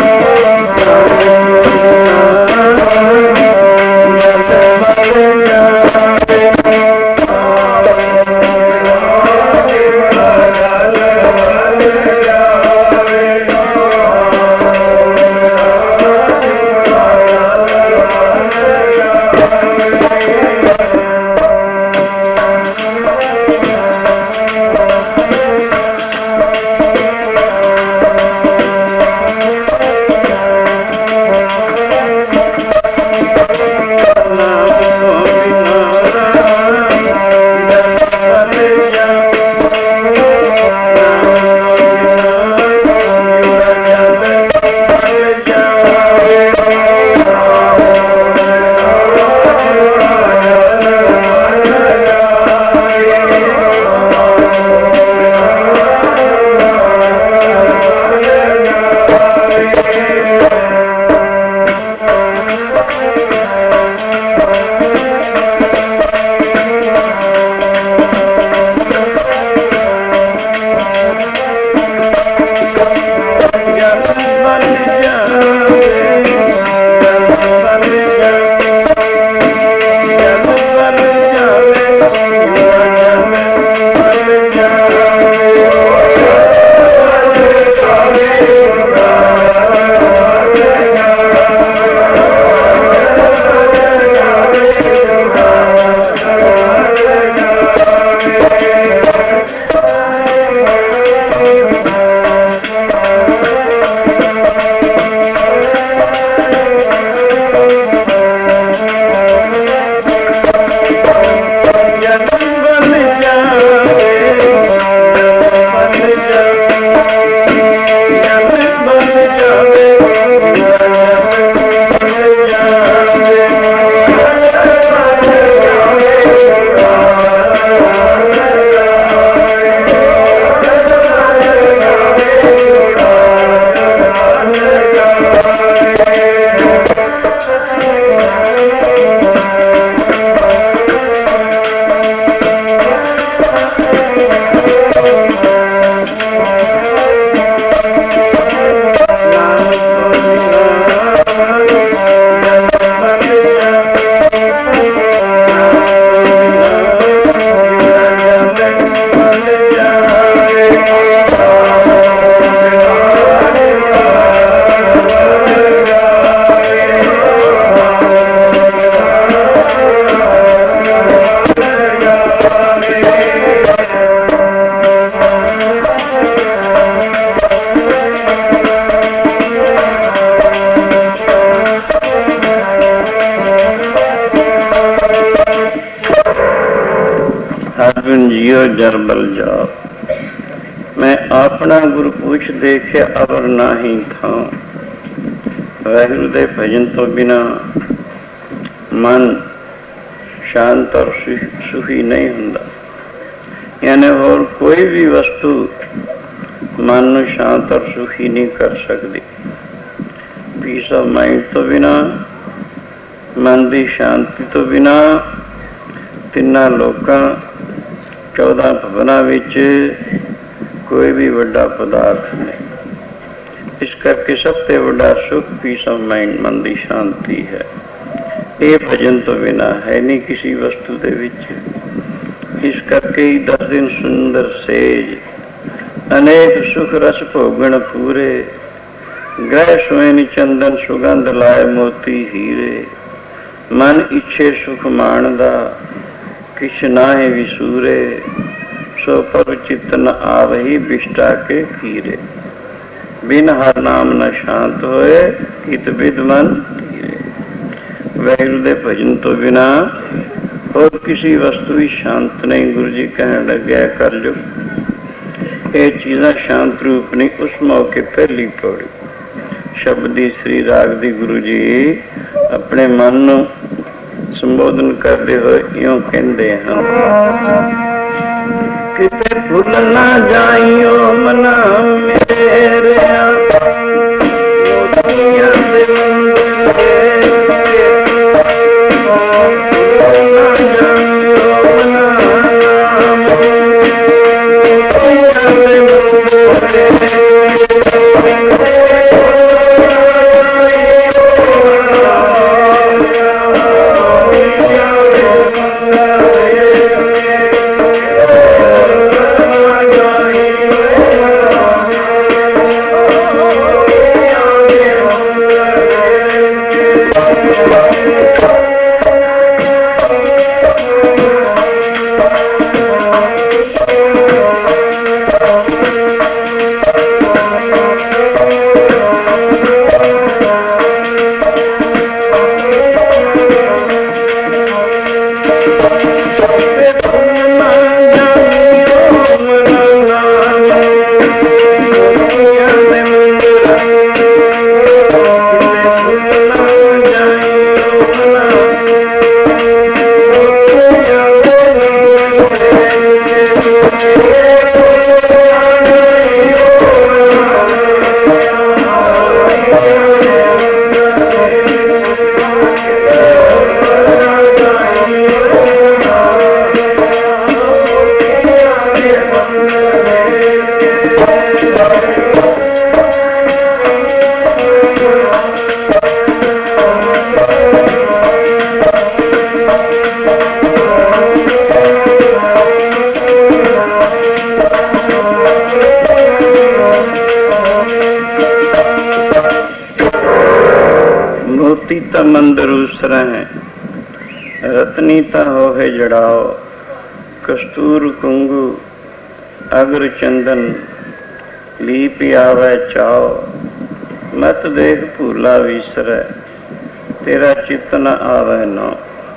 A: अर्जुन जियो जर बल जाओ, मैं अपना गुरु पूछ देखे अवर नाही था। वाहिगुरु दे भजन तो बिना मन शांत और सुखी नहीं हुंदा। यानी और कोई भी वस्तु मन को शांत और सुखी नहीं कर सकती। पीस ऑफ माइंड तो बिना, मन की शांति तो बिना तिना लोकां 14 भवनां विच कोई भी वड्डा पदार्थ नहीं। इस करके सबसे बड़ा सुख पीस ऑफ माइंड, मन की शांति है। ये भजन तो बिना है नहीं किसी वस्तु के विच। इस करके ही 10 दिन सुंदर सेज अनेक सुख रस भोगण पूरे, ग्रह सुएन चंदन सुगंध लाए मोती हीरे। मन इच्छे सुख माणदा किछ नाहे विसूरे, सो प्रभ चित्त न आवही बिष्टा के खीरे। बिन हर नाम न शांत होए, हित विद मन धीरे। वाहिगुरु दे भजन तो बिना और किसी वस्तु ही शांत नहीं। गुरु जी कहने लग गया कर जो ये चीज़ा शांत रूप नहीं। उस मौके पहली पौड़ी शब्दी श्री राग दी गुरु जी अपने मन को संबोधन करते हुए यूं कहते हैं, किते भूल ना जाइयो मना मेरे, मोती ता मंदिर उसरा है, रत्नी ता होहे जड़ाओ, कस्तूर कुंगू अग्र चंदन लीप आवे चाओ, मत देख भूला विसरै तेरा चित न आवे नौ,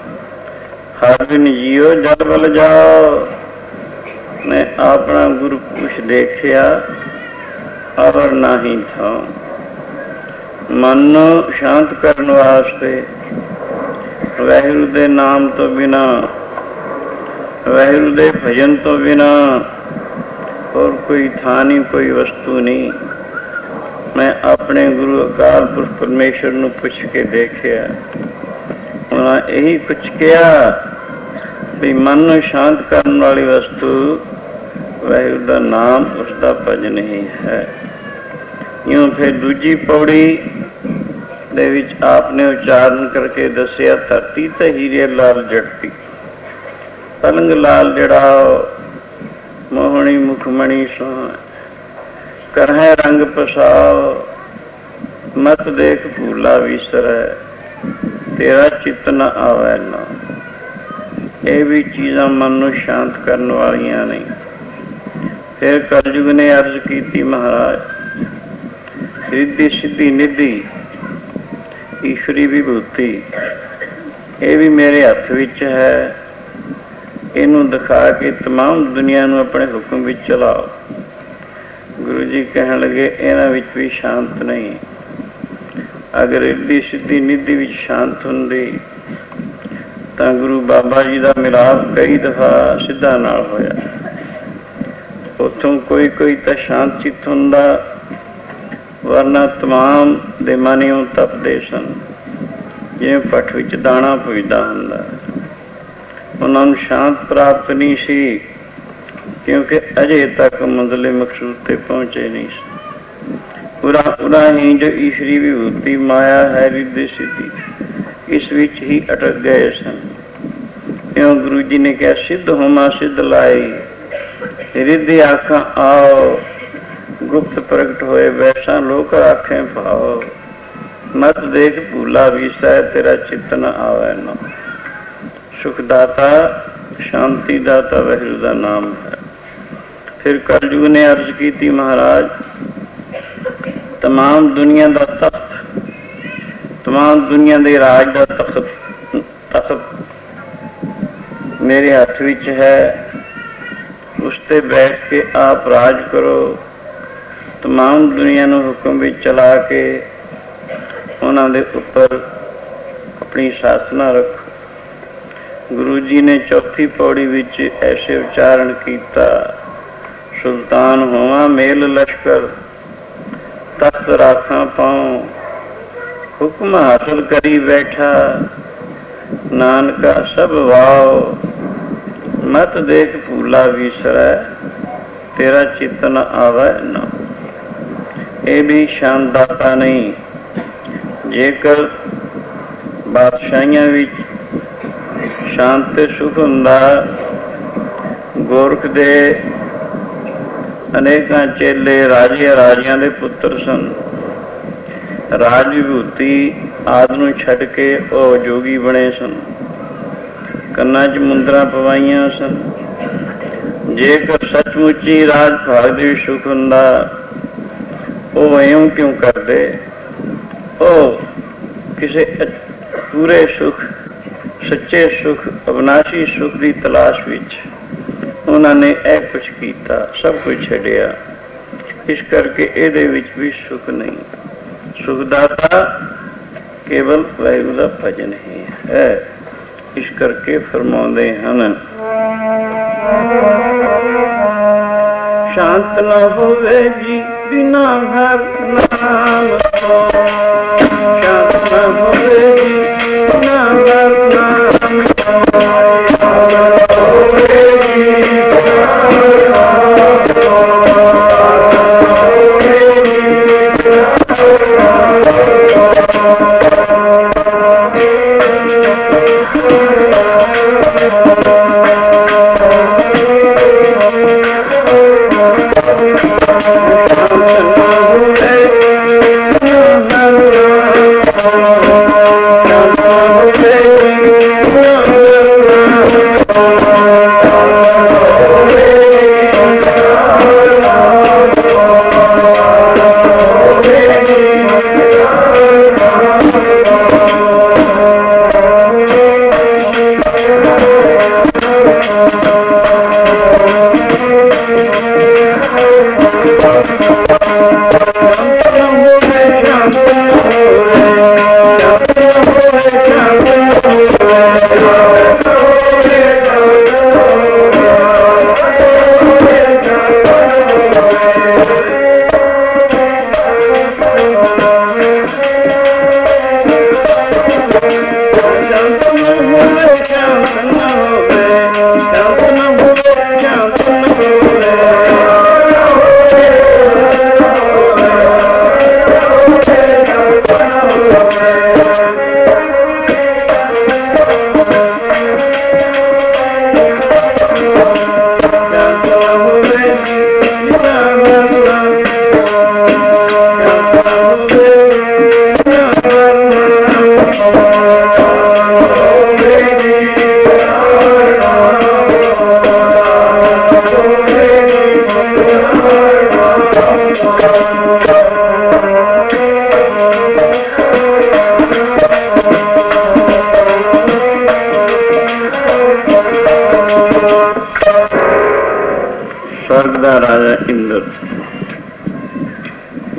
A: हर दिन जियो जल बल जाओ। मैं अपना गुरु कुछ देखिया और नाही था, मन नूं शांत करने वास्ते वाहिगुरू दे नाम तो बिना, वाहिगुरू दे भजन तो बिना और कोई था नहीं, कोई वस्तु नहीं। मैं अपने गुरु अकाल पुरख परमेश्वर नूं पुछ के देखिया, उन्हें यही कुछ किया भी मन नूं शांत करने वाली वस्तु वाहिगुरू दा नाम, उसका भजन ही है। यूं फिर दूजी पौड़ी दे विच आपने उच्चारण करके दसिया, धरती ते हीरे लाल जड़ती, पलंग लाल जड़ाओ, मोहनी मुखमणि सो करहे रंग पसाओ, मत देख भूला विसरै तेरा चित न आवे ना। ये भी चीज़ां मन नूं शांत करने वालियां नहीं। फिर कलयुग ने अर्ज की, महाराज रिद्धि सिद्धि निधि ईश्वरी विभूति ये भी मेरे हथ विच है, इनू दिखा के तमाम दुनिया नूं अपने हुक्म विच चलाओ। गुरु जी कहन लगे इन्हां विच भी शांत नहीं। अगर रिद्धि सिद्धि निधि विच शांत हुंदी तां गुरु बाबा जी का मिलाप कई दफा सिद्धा नाल होया, उतों कोई कोई तो शांत चित हुंदा, वरना तमाम दे मानियों तपदे सन, जिवें भट्ठ विच दाना पुजदा हुंदा। उन्हां नूं शांत प्राप्त नहीं सी, क्योंकि अजे तक मंजिले मकसूद ते पहुंचे नहीं सी। उरा ही जो ईश्वरी विभूति माया है रिद्धि सिद्धि, इस विच ही अटक गए सन। क्यों गुरु जी ने कहा, सिद्ध होमा सिद्ध लाई, रिद्धि आखा आओ, गुप्त प्रगट होए वैसा लोक आखें भाओ, मत देख भूला विसरै तेरा चित न आवे ना। सुखदाता शांति दाता वाहिगुरू दा नाम है। फिर कलयुग ने अर्ज की, महाराज तमाम दुनिया का तख्त, तमाम दुनिया के राज का तख्त मेरे हाथ विच है, उस ते बैठ के आप राज करो, तमाम दुनिया नूं हुक्म विच चला के उन्हां दे उपर अपनी शासना रखो। गुरु जी ने चौथी पौड़ी विच ऐसे उच्चारण किया, सुल्तान होवा मेल लश्कर, तख्त राखा पाऊं, हुक्म हासिल करी बैठा, नानका सब वाओ, मत देख भूला विसरै तेरा चित न आवे ना। ये भी शानदाता नहीं। जेकर बादशाहियां विच शांति सुख हुंदा, गोरख दे अनेकां चेले राजे राजियां दे पुत्र सन, राज विभूति आदि नूं छड्ड के ओ जोगी बने सन, कन्नां च मुंदरां पवाइयां सन। जेकर सचमुची राज भाग दे सुख हुंदा, ओ इउं क्यों करदे? ओ किसी पूरे सुख, सच्चे सुख, अविनाशी सुख की तलाश विच उन्होंने यह कुछ किया, सब कुछ छड्डिया। इस करके इहदे विच भी सुख नहीं। सुखदाता केवल वाहिगुरू दा भजन ही है। इस करके फरमाउंदे हन, शांत न होवे जी बिना हर नाम को, शांत न होवे जी बिना हर नाम को, होवे जी बिना हर नाम को, होवे जी बिना हर नाम को।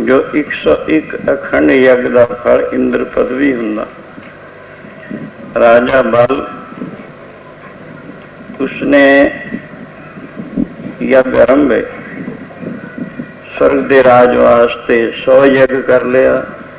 A: जो 101 अखंड यज्ञ का फल इंद्र पदवी हुंदा। राजा बल उसने यज्ञ आरंभे, स्वर्ग के राज वास्ते 100 यज्ञ कर लिया।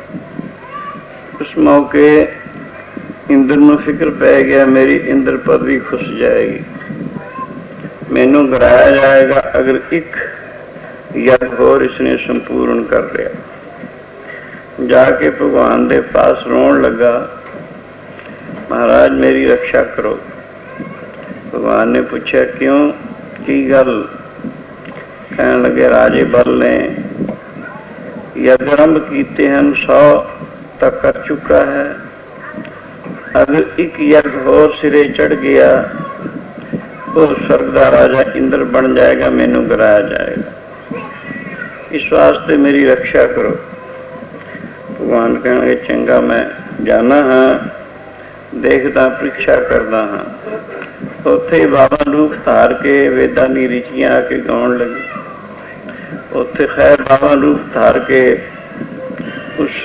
A: उस मौके इंद्र नूं फिक्र पै गया, मेरी इंद्र पदवी खुस जाएगी, मैनू गिराया जाएगा अगर एक यज्ञ होर इसने संपूर्ण कर लिया। जाके भगवान के पास रोन लगा, महाराज मेरी रक्षा करो। भगवान ने पूछा क्यों, की गल? कहने लगे राजे बल ने यज्ञ आरंभ किए हैं, 100 तक कर चुका है, अगर एक यज्ञ होर सिरे चढ़ गया तो स्वर्ग का राजा इंद्र बन जाएगा, मैनू गिराया जाएगा, इस वास्ते मेरी रक्षा करो। भगवान कहेंगे चंगा मैं जाना हाँ, देखता परीक्षा करता हाँ। उत्थे बाबा रूप धार के वेदां दी रिचियां आके गाउण लगी। उत्थे खैर बाबा रूप धार के उस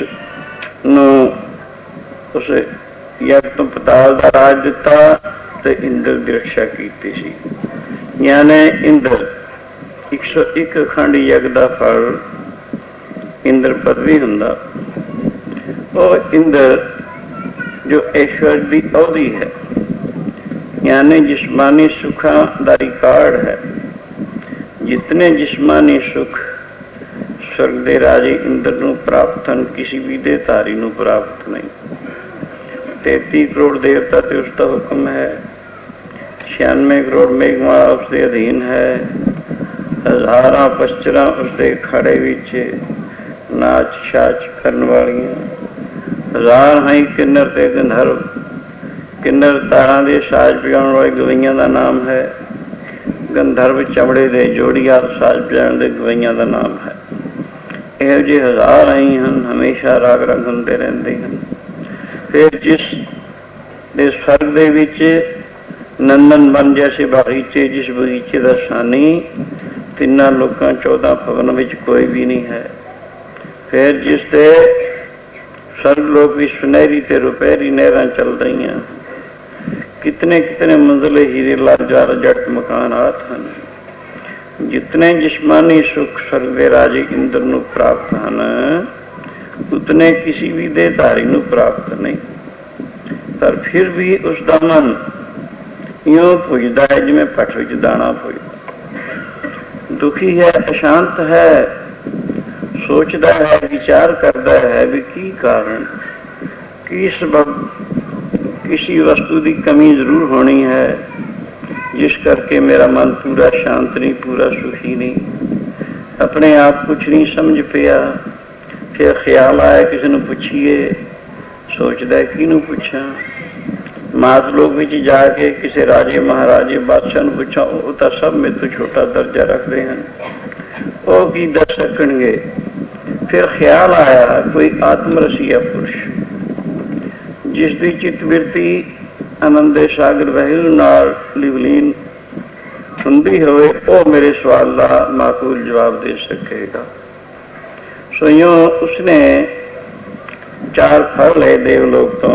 A: यज्ञ तो पताल का राज दिता ते इंद्र की रक्षा की सी। यानी इंद्र 101 अखंड यज्ञ का फल इंद्र पदवी हुंदा। और इंद्र जो ऐश्वर्य की अवधि है, यानी जिस्मानी सुखों का रिकॉर्ड है। जितने जिस्मानी सुख स्वर्ग के राजे इंद्र नूं प्राप्त हैं, किसी भी देहधारी नूं प्राप्त नहीं। 33 करोड़ देवता ते उसका हुक्म है, 96 करोड़ मेघमाला उसके अधीन है, हजारां पश्चरां उसके खड़े विच नाच छाच करने वालियां, हजार हैं किन्नर ते गंधर्व। किन्नर तारां दे साज बजाउण वाले गवैयां का नाम है, गंधर्व चमड़े के जोड़ीदार साज बजाउण दे गवैयां का नाम है। इहो जिहे हजार आई हैं, हमेशा राग रंग हुंदे रहिंदे हैं। फिर जिस दे स्वर्ग दे विच नंदन वन जैसे बगीचे, जिस बगीचे का सानी तिना लोकां 14 भवन विच कोई भी नहीं है। फिर जिस दे स्वर्ग लोक विच सुनहरी ते रुपहरी नहरां चल रही, कितने कितने मंजिले हीरे लाल जट मकानात हैं। जितने जिस्मानी सुख स्वर्ग के राजे इंद्र नूं प्राप्त हैं, उतने किसी भी देहधारी नूं प्राप्त नहीं। पर फिर भी उसका मन यूं पुजदा है जिवें पट विच दाना पुजदा। दुखी है, अशांत है, सोचता है, विचार करता है भी की कारण, की सबब, किसी वस्तु की कमी जरूर होनी है जिस करके मेरा मन पूरा शांत नहीं, पूरा सुखी नहीं, अपने आप कुछ नहीं समझ पिया। फिर ख्याल आया किसी ने पूछिए, सोचता है किनू पूछा। मात लोग विच जाके किसी राजे महाराजे बादशाह नूं पूछा, वो तो सब मेरे तो छोटा दर्जा रखते हैं, वो की दस सकणगे। फिर ख्याल आया कोई आत्मरसिया पुरुष जिसकी चित्तवृत्ति आनंद सागर वाहिगुरू नाल लिवलीन हुंदी होवे, वो मेरे सवाल का माकूल जवाब दे सकेगा। सो यूं उसने 4 फल है देवलोक तो।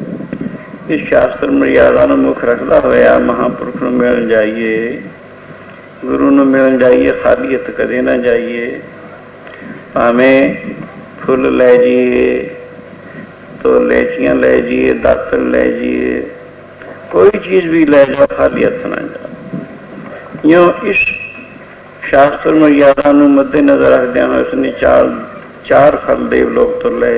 A: इस शास्त्र मर्यादा नूं मुख रखदा होया महापुरुष नूं मिलण जाइए, गुरु नूं मिलण जाइए, खाली हथ कदे ना जाइए। भावें फुल लै जाइए तो लैचियां लै जाइए, दातन लै जाइए, कोई चीज भी लै जाओ, खाली हथ ना जाओ। यूं इस शास्त्र मर्यादा नूं मद्देनजर रखदे होए उसने 4 फल देवलोक तो ले।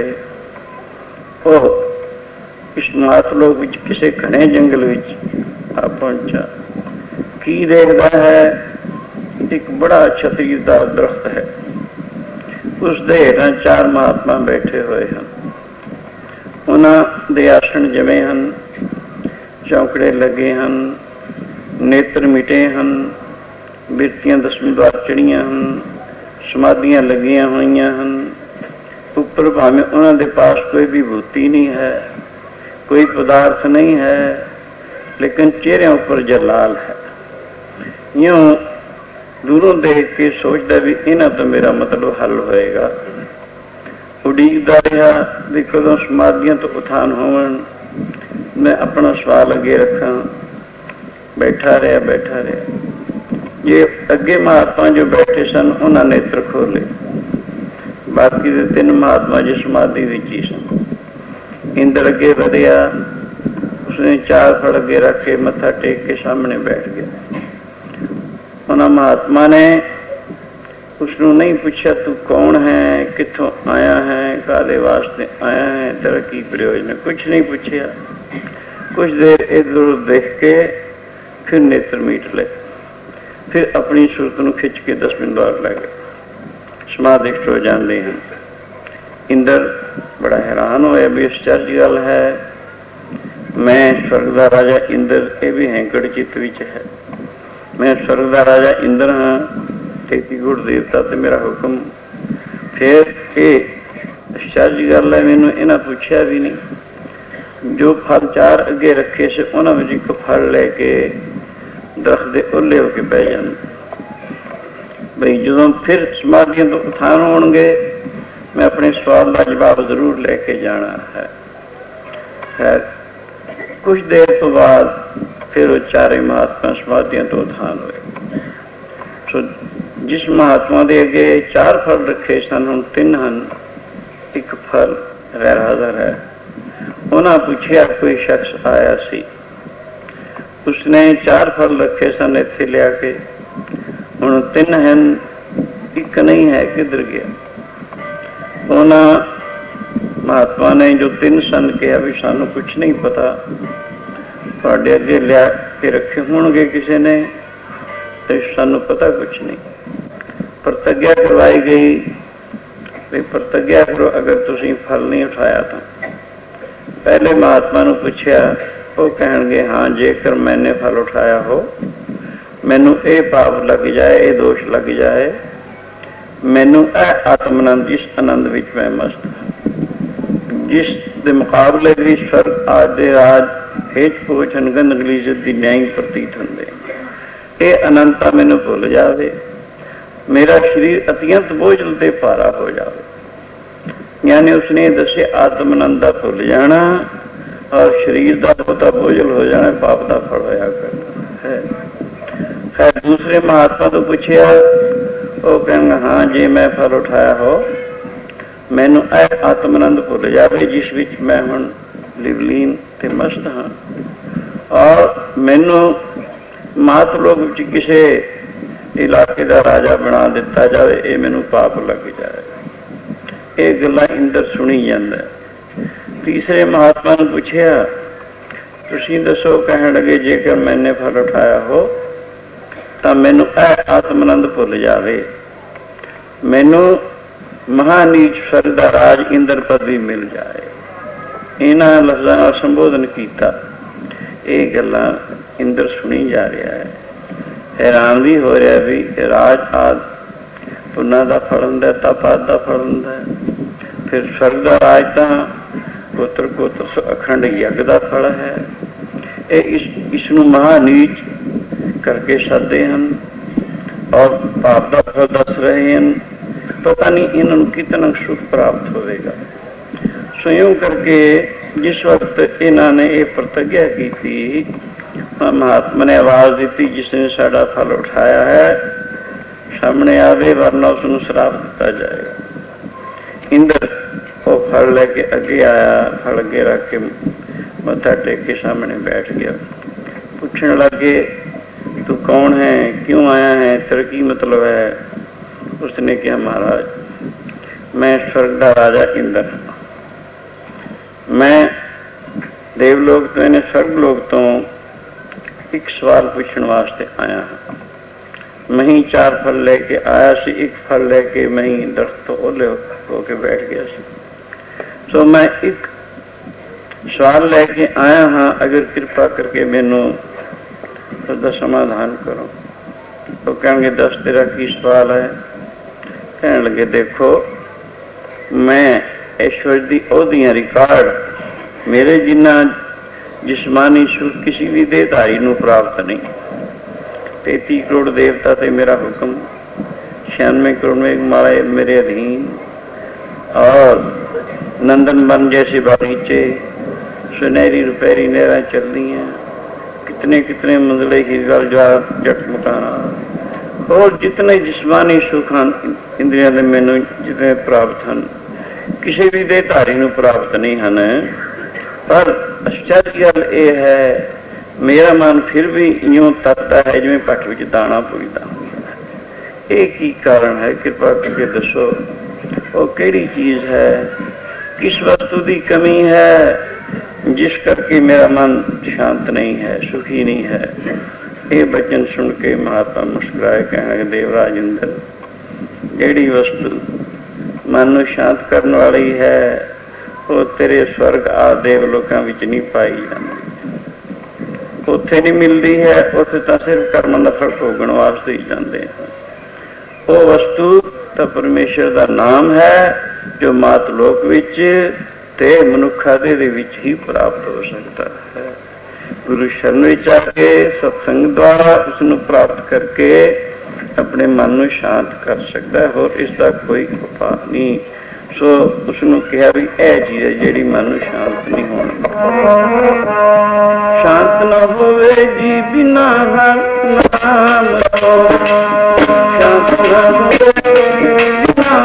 A: ओह इस मातलोक विच किसी घने जंगल विच आ पहुंचा। की देखदा है, एक बड़ा छतरी का दरख्त है, उस दे हेठां 4 महात्मा बैठे हुए हैं। उन्हां दे आसन जमे हैं, चौंकड़े लगे हैं, नेत्र मिटे हैं, बिरतियां 10वीं बार चढ़िया हैं, समाधियां लगियां हुई हैं। ऊपर भावें उन्हां दे पास कोई विभूति नहीं है, कोई पदार्थ नहीं है, लेकिन चेहरिਆਂ ऊपर जलाल है। यूं दूरों देख के सोचता भी इन्हां तो मेरा मतलब हल होएगा। उड़ीकदा रहा भी कदों समाधियां तो उत्थान होवन। मैं अपना सवाल अगे रखा, बैठा रहा। ये अगे महात्मा जो बैठे सन उन्होंने नेत्र खोले, बाकी दे 3 महात्मा जो समाधि विच ही सन। इंद्र अगे वधिया, उसने 4 फल अगे रख के मत्था टेक के सामने बैठ गया। उन्होंने महात्मा ने उसनू नहीं पूछा तू कौन है, कितों आया है, कादे वास्ते आया है, तेरा की प्रयोजन है, कुछ नहीं पूछा। कुछ देर इधर उधर देख के फिर नेत्र मीट ले, फिर अपनी सूरत को खिंच के 10 मिनट बाद लै गए, समाधिस्थ हो जाते हैं। इंद्र बड़ा हैरान होया भी आश्चर्य गल है, मैं स्वर्ग का राजा इंद्र, ये भी हैंकड़ चित्त विच है, मैं स्वर्ग का राजा इंद्र हाँ, 33 गुण देवता तो मेरा हुक्म। फिर ये आश्चर्य गल है, मैनू इन्हें पूछा भी नहीं। जो फल 4 अगे रखे से उन्होंने एक फल लैके दरख्त के ओले होके बह जाते। बई जो फिर समाधियों तो उत्थान होणगे, मैं अपने सवाल का जवाब जरूर लेके जाना है। खैर कुछ देर तो बाद फिर वो 4 महात्मा समाधियों तो उत्थान हुए। सो जिस महात्मा के अगे 4 फल रखे सन, हुण 3 हैं, एक फल गैर हाज़र है। उन्हें पूछा, कोई शख्स आया सी, उसने 4 फल रखे सन इत्थे लिया के, हुण 3 हैं, एक नहीं है, किधर गया? उन्हें महात्मा ने जो 3 सन कहा भी सानू कुछ नहीं पता, तुहाडे अगे लिया के रखे होणगे किसी ने, तो सानू पता कुछ नहीं। प्रतिज्ञा करवाई गई, प्रतिज्ञा करो अगर तुसीं फल नहीं उठाया तो। पहले महात्मा ने पूछा, वो कहेंगे हाँ जेकर मैंने फल उठाया हो, मैनू ये पाप लग जाए, ये दोष लग जाए, मैनू आत्मानंद जिस आनंद विच मैं मस्त, जिस दे मुकाबले भी स्वर्ग आदि राज हेच पोचन गंद गलीजत दी न्याय प्रतीत होंदे, ये अनंता मैनू भुल जाए, मेरा शरीर अत्यंत बोझल ते भारा हो जाए। यानी उसने दसे आत्मानंद भुल जाना और शरीर का बहुता बोझल हो जाना, पाप का फल होया करना है। खैर दूसरे महात्मा तो पूछा, वो कहेंगे हाँ जे मैं फल उठाया हो, मैनू आत्मानंद भुल जाए जिस विच मैं हुण लिवलीन ते मस्त हाँ, और मैनू मातलोक किसी इलाके का राजा बना दिता जाए, ये मैनू पाप लग जाए। ये गल्लां इंद्र सुनी जांदा। तीसरे महात्मा ने पूछा, तुसीं दसो, कहने लगे जेकर मैंने फल उठाया हो तो मैनू आत्मानंद भुल जाए, मैनू महानीच स्वर्ग का राज इंद्र पदवी मिल जाए। इन्हां लफ्ज़ां नाल संबोधन किया। ये गल्लां इंद्र सुनी जा रहा है, हैरान भी हो रहा भी राज आदि पुन्ना का फल होंदा, तप आदि का फल होंदा, फिर स्वर्ग का राज तो गोत्र गोत्र अखंड यज्ञ का फल है। इसनू महानीच करके सदते हैं और पाप का फल दस रहे हैं, पता नहीं इन्होंने कितना सुख प्राप्त होगा। स्वयं करके जिस वक्त इन्होंने ये प्रतिज्ञा की थी, महात्मा ने आवाज दी, जिसने साड़ा फल उठाया है सामने आवे, वरना उसनू श्राप दिता जाएगा। इंद्र वो फल लेके अगे आया, फल अगे रख के मत्था टेक के सामने बैठ गया। पूछने लगे, तू कौन है, क्यों आया है, तेरा की मतलब है? उसने कहा, महाराज मैं स्वर्ग का राजा इंद्र, मैं देवलोक तो इन्हें स्वर्गलोक तो एक सवाल पूछने वास्ते आया हाँ। मैं ही 4 फल लेके आया सी, एक फल लेके मैं ही दरख्त तो ओले होके बैठ गया सी। तो मैं एक सवाल लेके आया हाँ, अगर कृपा करके मैनू उसका समाधान करो। तो कहेंगे, 10 तेरा की सवाल है? कहने लगे, देखो मैं ईश्वर की ओहदियां रिकॉर्ड मेरे जिन्ना जिस्मानी सुख किसी भी देहधारी नू प्राप्त नहीं। 33 करोड़ देवता थे मेरा हुक्म, 96 करोड़ में माला मेरे अधीन, और नंदन वन जैसे बागीचे, सुनहरी रुपहरी नहर चल रही हैं, कितने कितने मंजिले हीरगल जटमकाना, और जितने जिस्मानी सुख हैं इंद्रिया के मैनू जितने प्राप्त हैं किसी भी देहधारी नूं प्राप्त नहीं हैं। पर आश्चर्य गल यह है, मेरा मन फिर भी इं तरता है जिवें भट्ट विच दाना पुजदा। ये की कारण है? कृपा करके दसो, वो किहड़ी चीज़ है, किस वस्तु की कमी है जिस करके मेरा मन शांत नहीं है, सुखी नहीं है? ये वचन सुन के महात्मा मुस्कुराए, कहने लगे, देवराज इंद्र, जिहड़ी वस्तु मन नूं शांत करने वाली है वो तेरे स्वर्ग आ देवलोकां विच नहीं पाई जाती, उत्थे नहीं मिलती है। उत्थे तां सिर्फ कर्मां दा फल भोगण वास्ते ही जाते हैं। वो वस्तु तो परमेश्वर का नाम है जो मात लोक विच ते मनुखा दे विच ही प्राप्त हो सकता है। गुरु शरण विच आके सत्संग द्वारा उसनूं प्राप्त करके अपने मन नूं शांत कर सकता है, और इसका कोई उपाय नहीं। सो उसनूं कहा भी यह चीज़ है जिहड़ी मन नूं शांत नहीं होनी। शांत न होवे जी बिना नाम तो, शांत न होवे बिना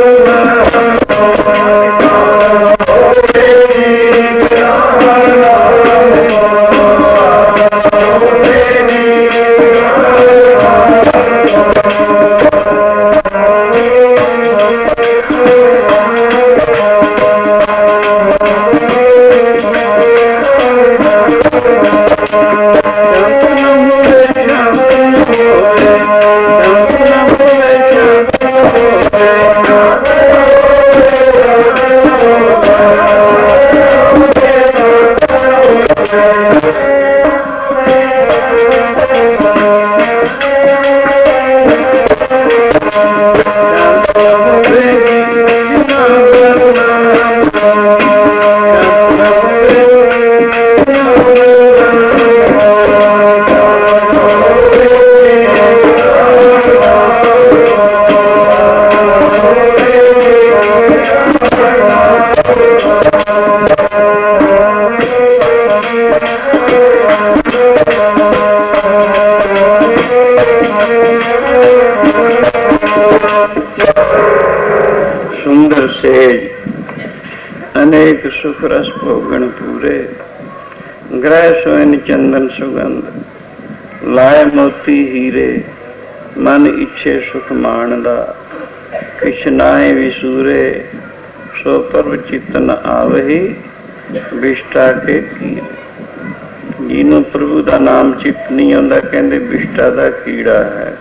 A: अनेक सुख रस भोगन पूरे, ग्रह सोन चंदन सुगंध, लाए मोती हीरे, मन इच्छे सुख मानदा, किछ नाहे विसूरे, सो पर्व चित न आवही, विष्टा के कीड़े। जिन्हों प्रभु का नाम चित नहीं आता कहते विष्टा का कीड़ा है,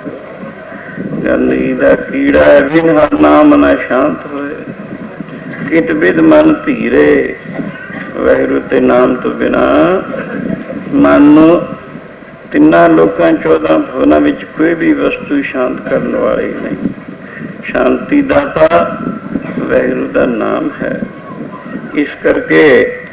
A: गंदगी का कीड़ा है, बिन हर नाम न शांत होए, कित विद मन धीरे, वाहिगुरू ते नाम तो बिना मन नूं तिन्ना लोकां 14 भवनां विच कोई भी वस्तु शांत करने वाली नहीं। शांति दाता वाहिगुरू का नाम है। इस करके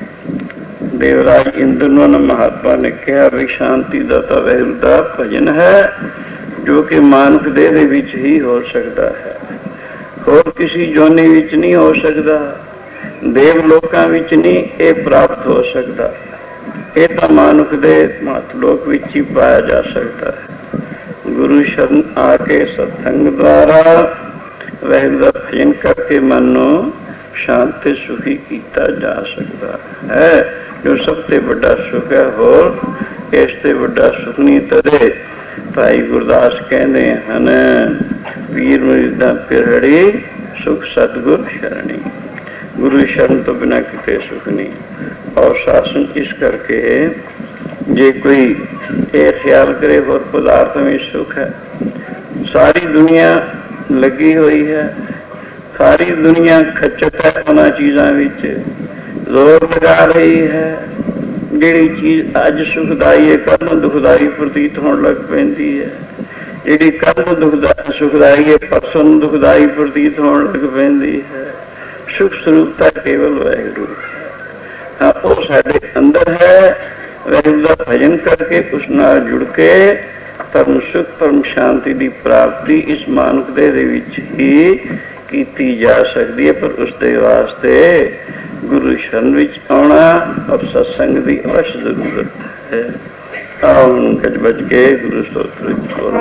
A: देवराज इंद्र नूं महात्मा ने कहा भी शांति दाता वाहिगुरू का भजन है, जो कि मानव देह दे विच ही हो सकता है, और किसी जोनी विच नहीं हो सकता, देवलोकां विच नहीं ये प्राप्त हो सकता। ये तो मानुख दे मातलोक विच ही पाया जा सकता है। गुरु शरण आके सत्संग द्वारा वाहिगुरू दा भजन करके मन नूं शांति सुखी किया जा सकता है, जो सबसे बड़ा सुख है। होर इससे बड़ा सुख नहीं तदे भाई गुरदास कहते हैं, पीर मुरीदा पिरड़ी सुख सतगुर शरणी। गुरु शरण तो बिना किते सुख नहीं। और शासन इस करके जे कोई ये ख्याल करे और पदार्थ में सुख है, सारी दुनिया लगी हुई है, सारी दुनिया खच्चर है उन्होंने चीज़ों विच जोर लगा रही है। जिहड़ी चीज़ अज सुखदाई है कल नूं दुखदाई प्रतीत होने लग पैंदी है, जिहड़ी कल नूं सुखदाई है परसों नूं दुखदाई प्रतीत होने लग पैंदी है। सुख स्वरूपता केवल वाहिगुरू है। हाँ, वो साडे अंदर है। वाहिगुरू दा भजन करके उस नाल जुड़ के परम सुख परम शांति की प्राप्ति इस मानुख देह दे विच ही ਕੀਤੀ ਜਾ ਸਕਦੀ ਹੈ, ਪਰ ਉਸ ਦੇ ਵਾਸਤੇ ਗੁਰੂ ਸ਼ਰਨ ਵਿੱਚ ਆਉਣਾ ਔਰ ਸਤਸੰਗ ਦੀ ਅਵਸ਼ ਜ਼ਰੂਰਤ ਹੈ। ਆਓ ਹੁਣ ਗੱਜ ਬੱਜ ਕੇ ਗੁਰੂ ਸਤਿ ਧੰਨ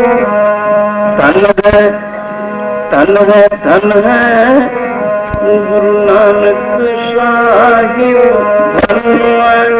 A: ਹੈ, ਧੰਨ ਹੈ, ਧੰਨ ਹੈ ਗੁਰੂ ਨਾਨਕ ਸਾਹਿਬ, ਧੰਨ ਹੈ।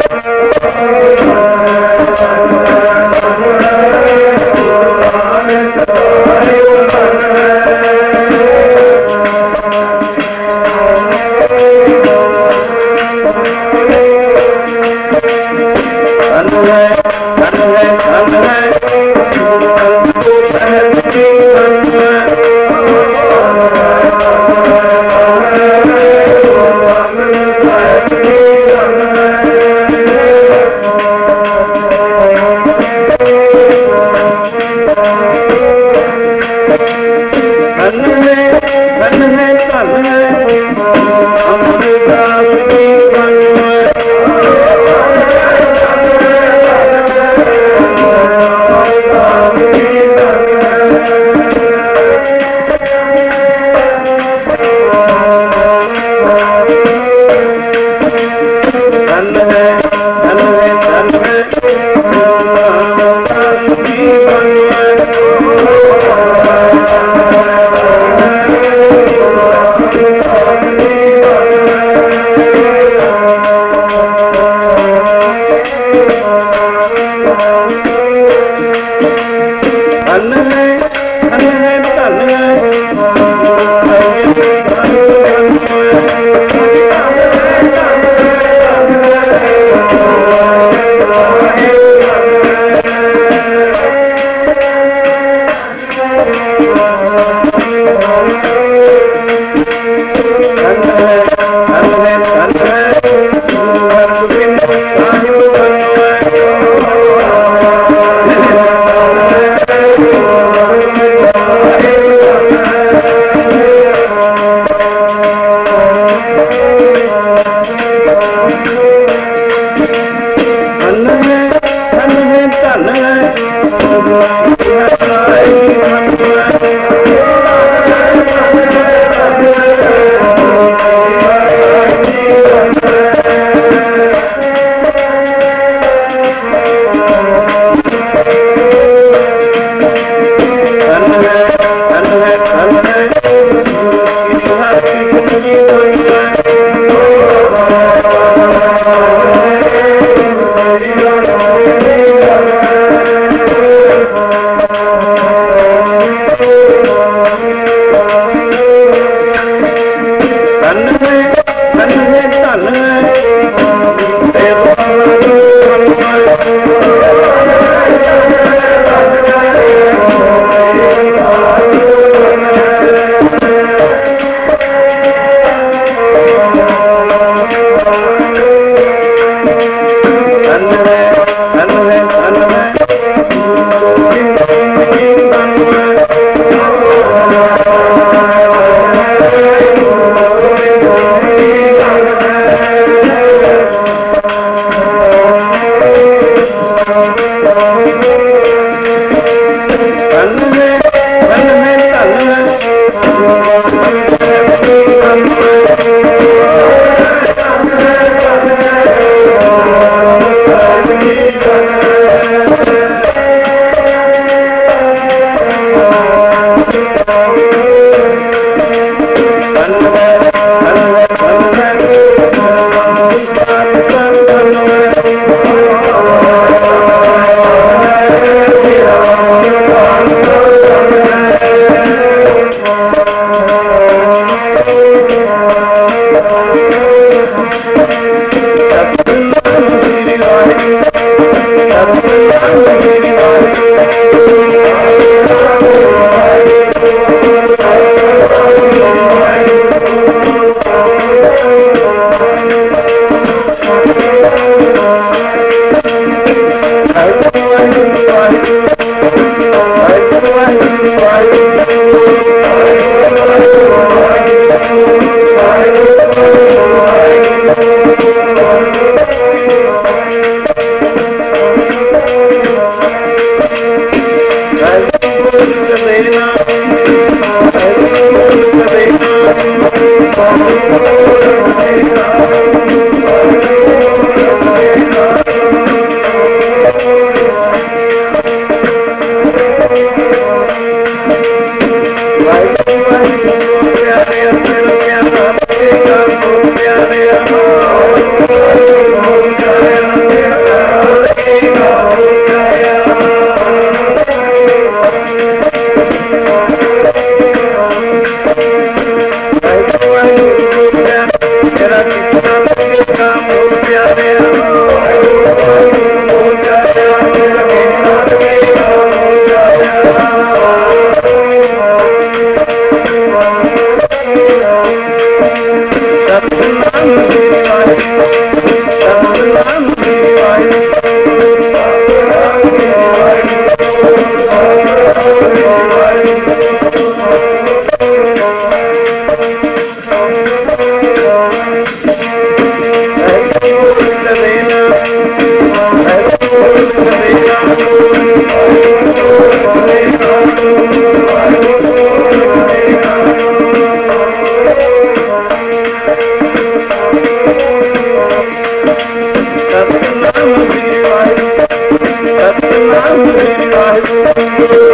A: Thank you.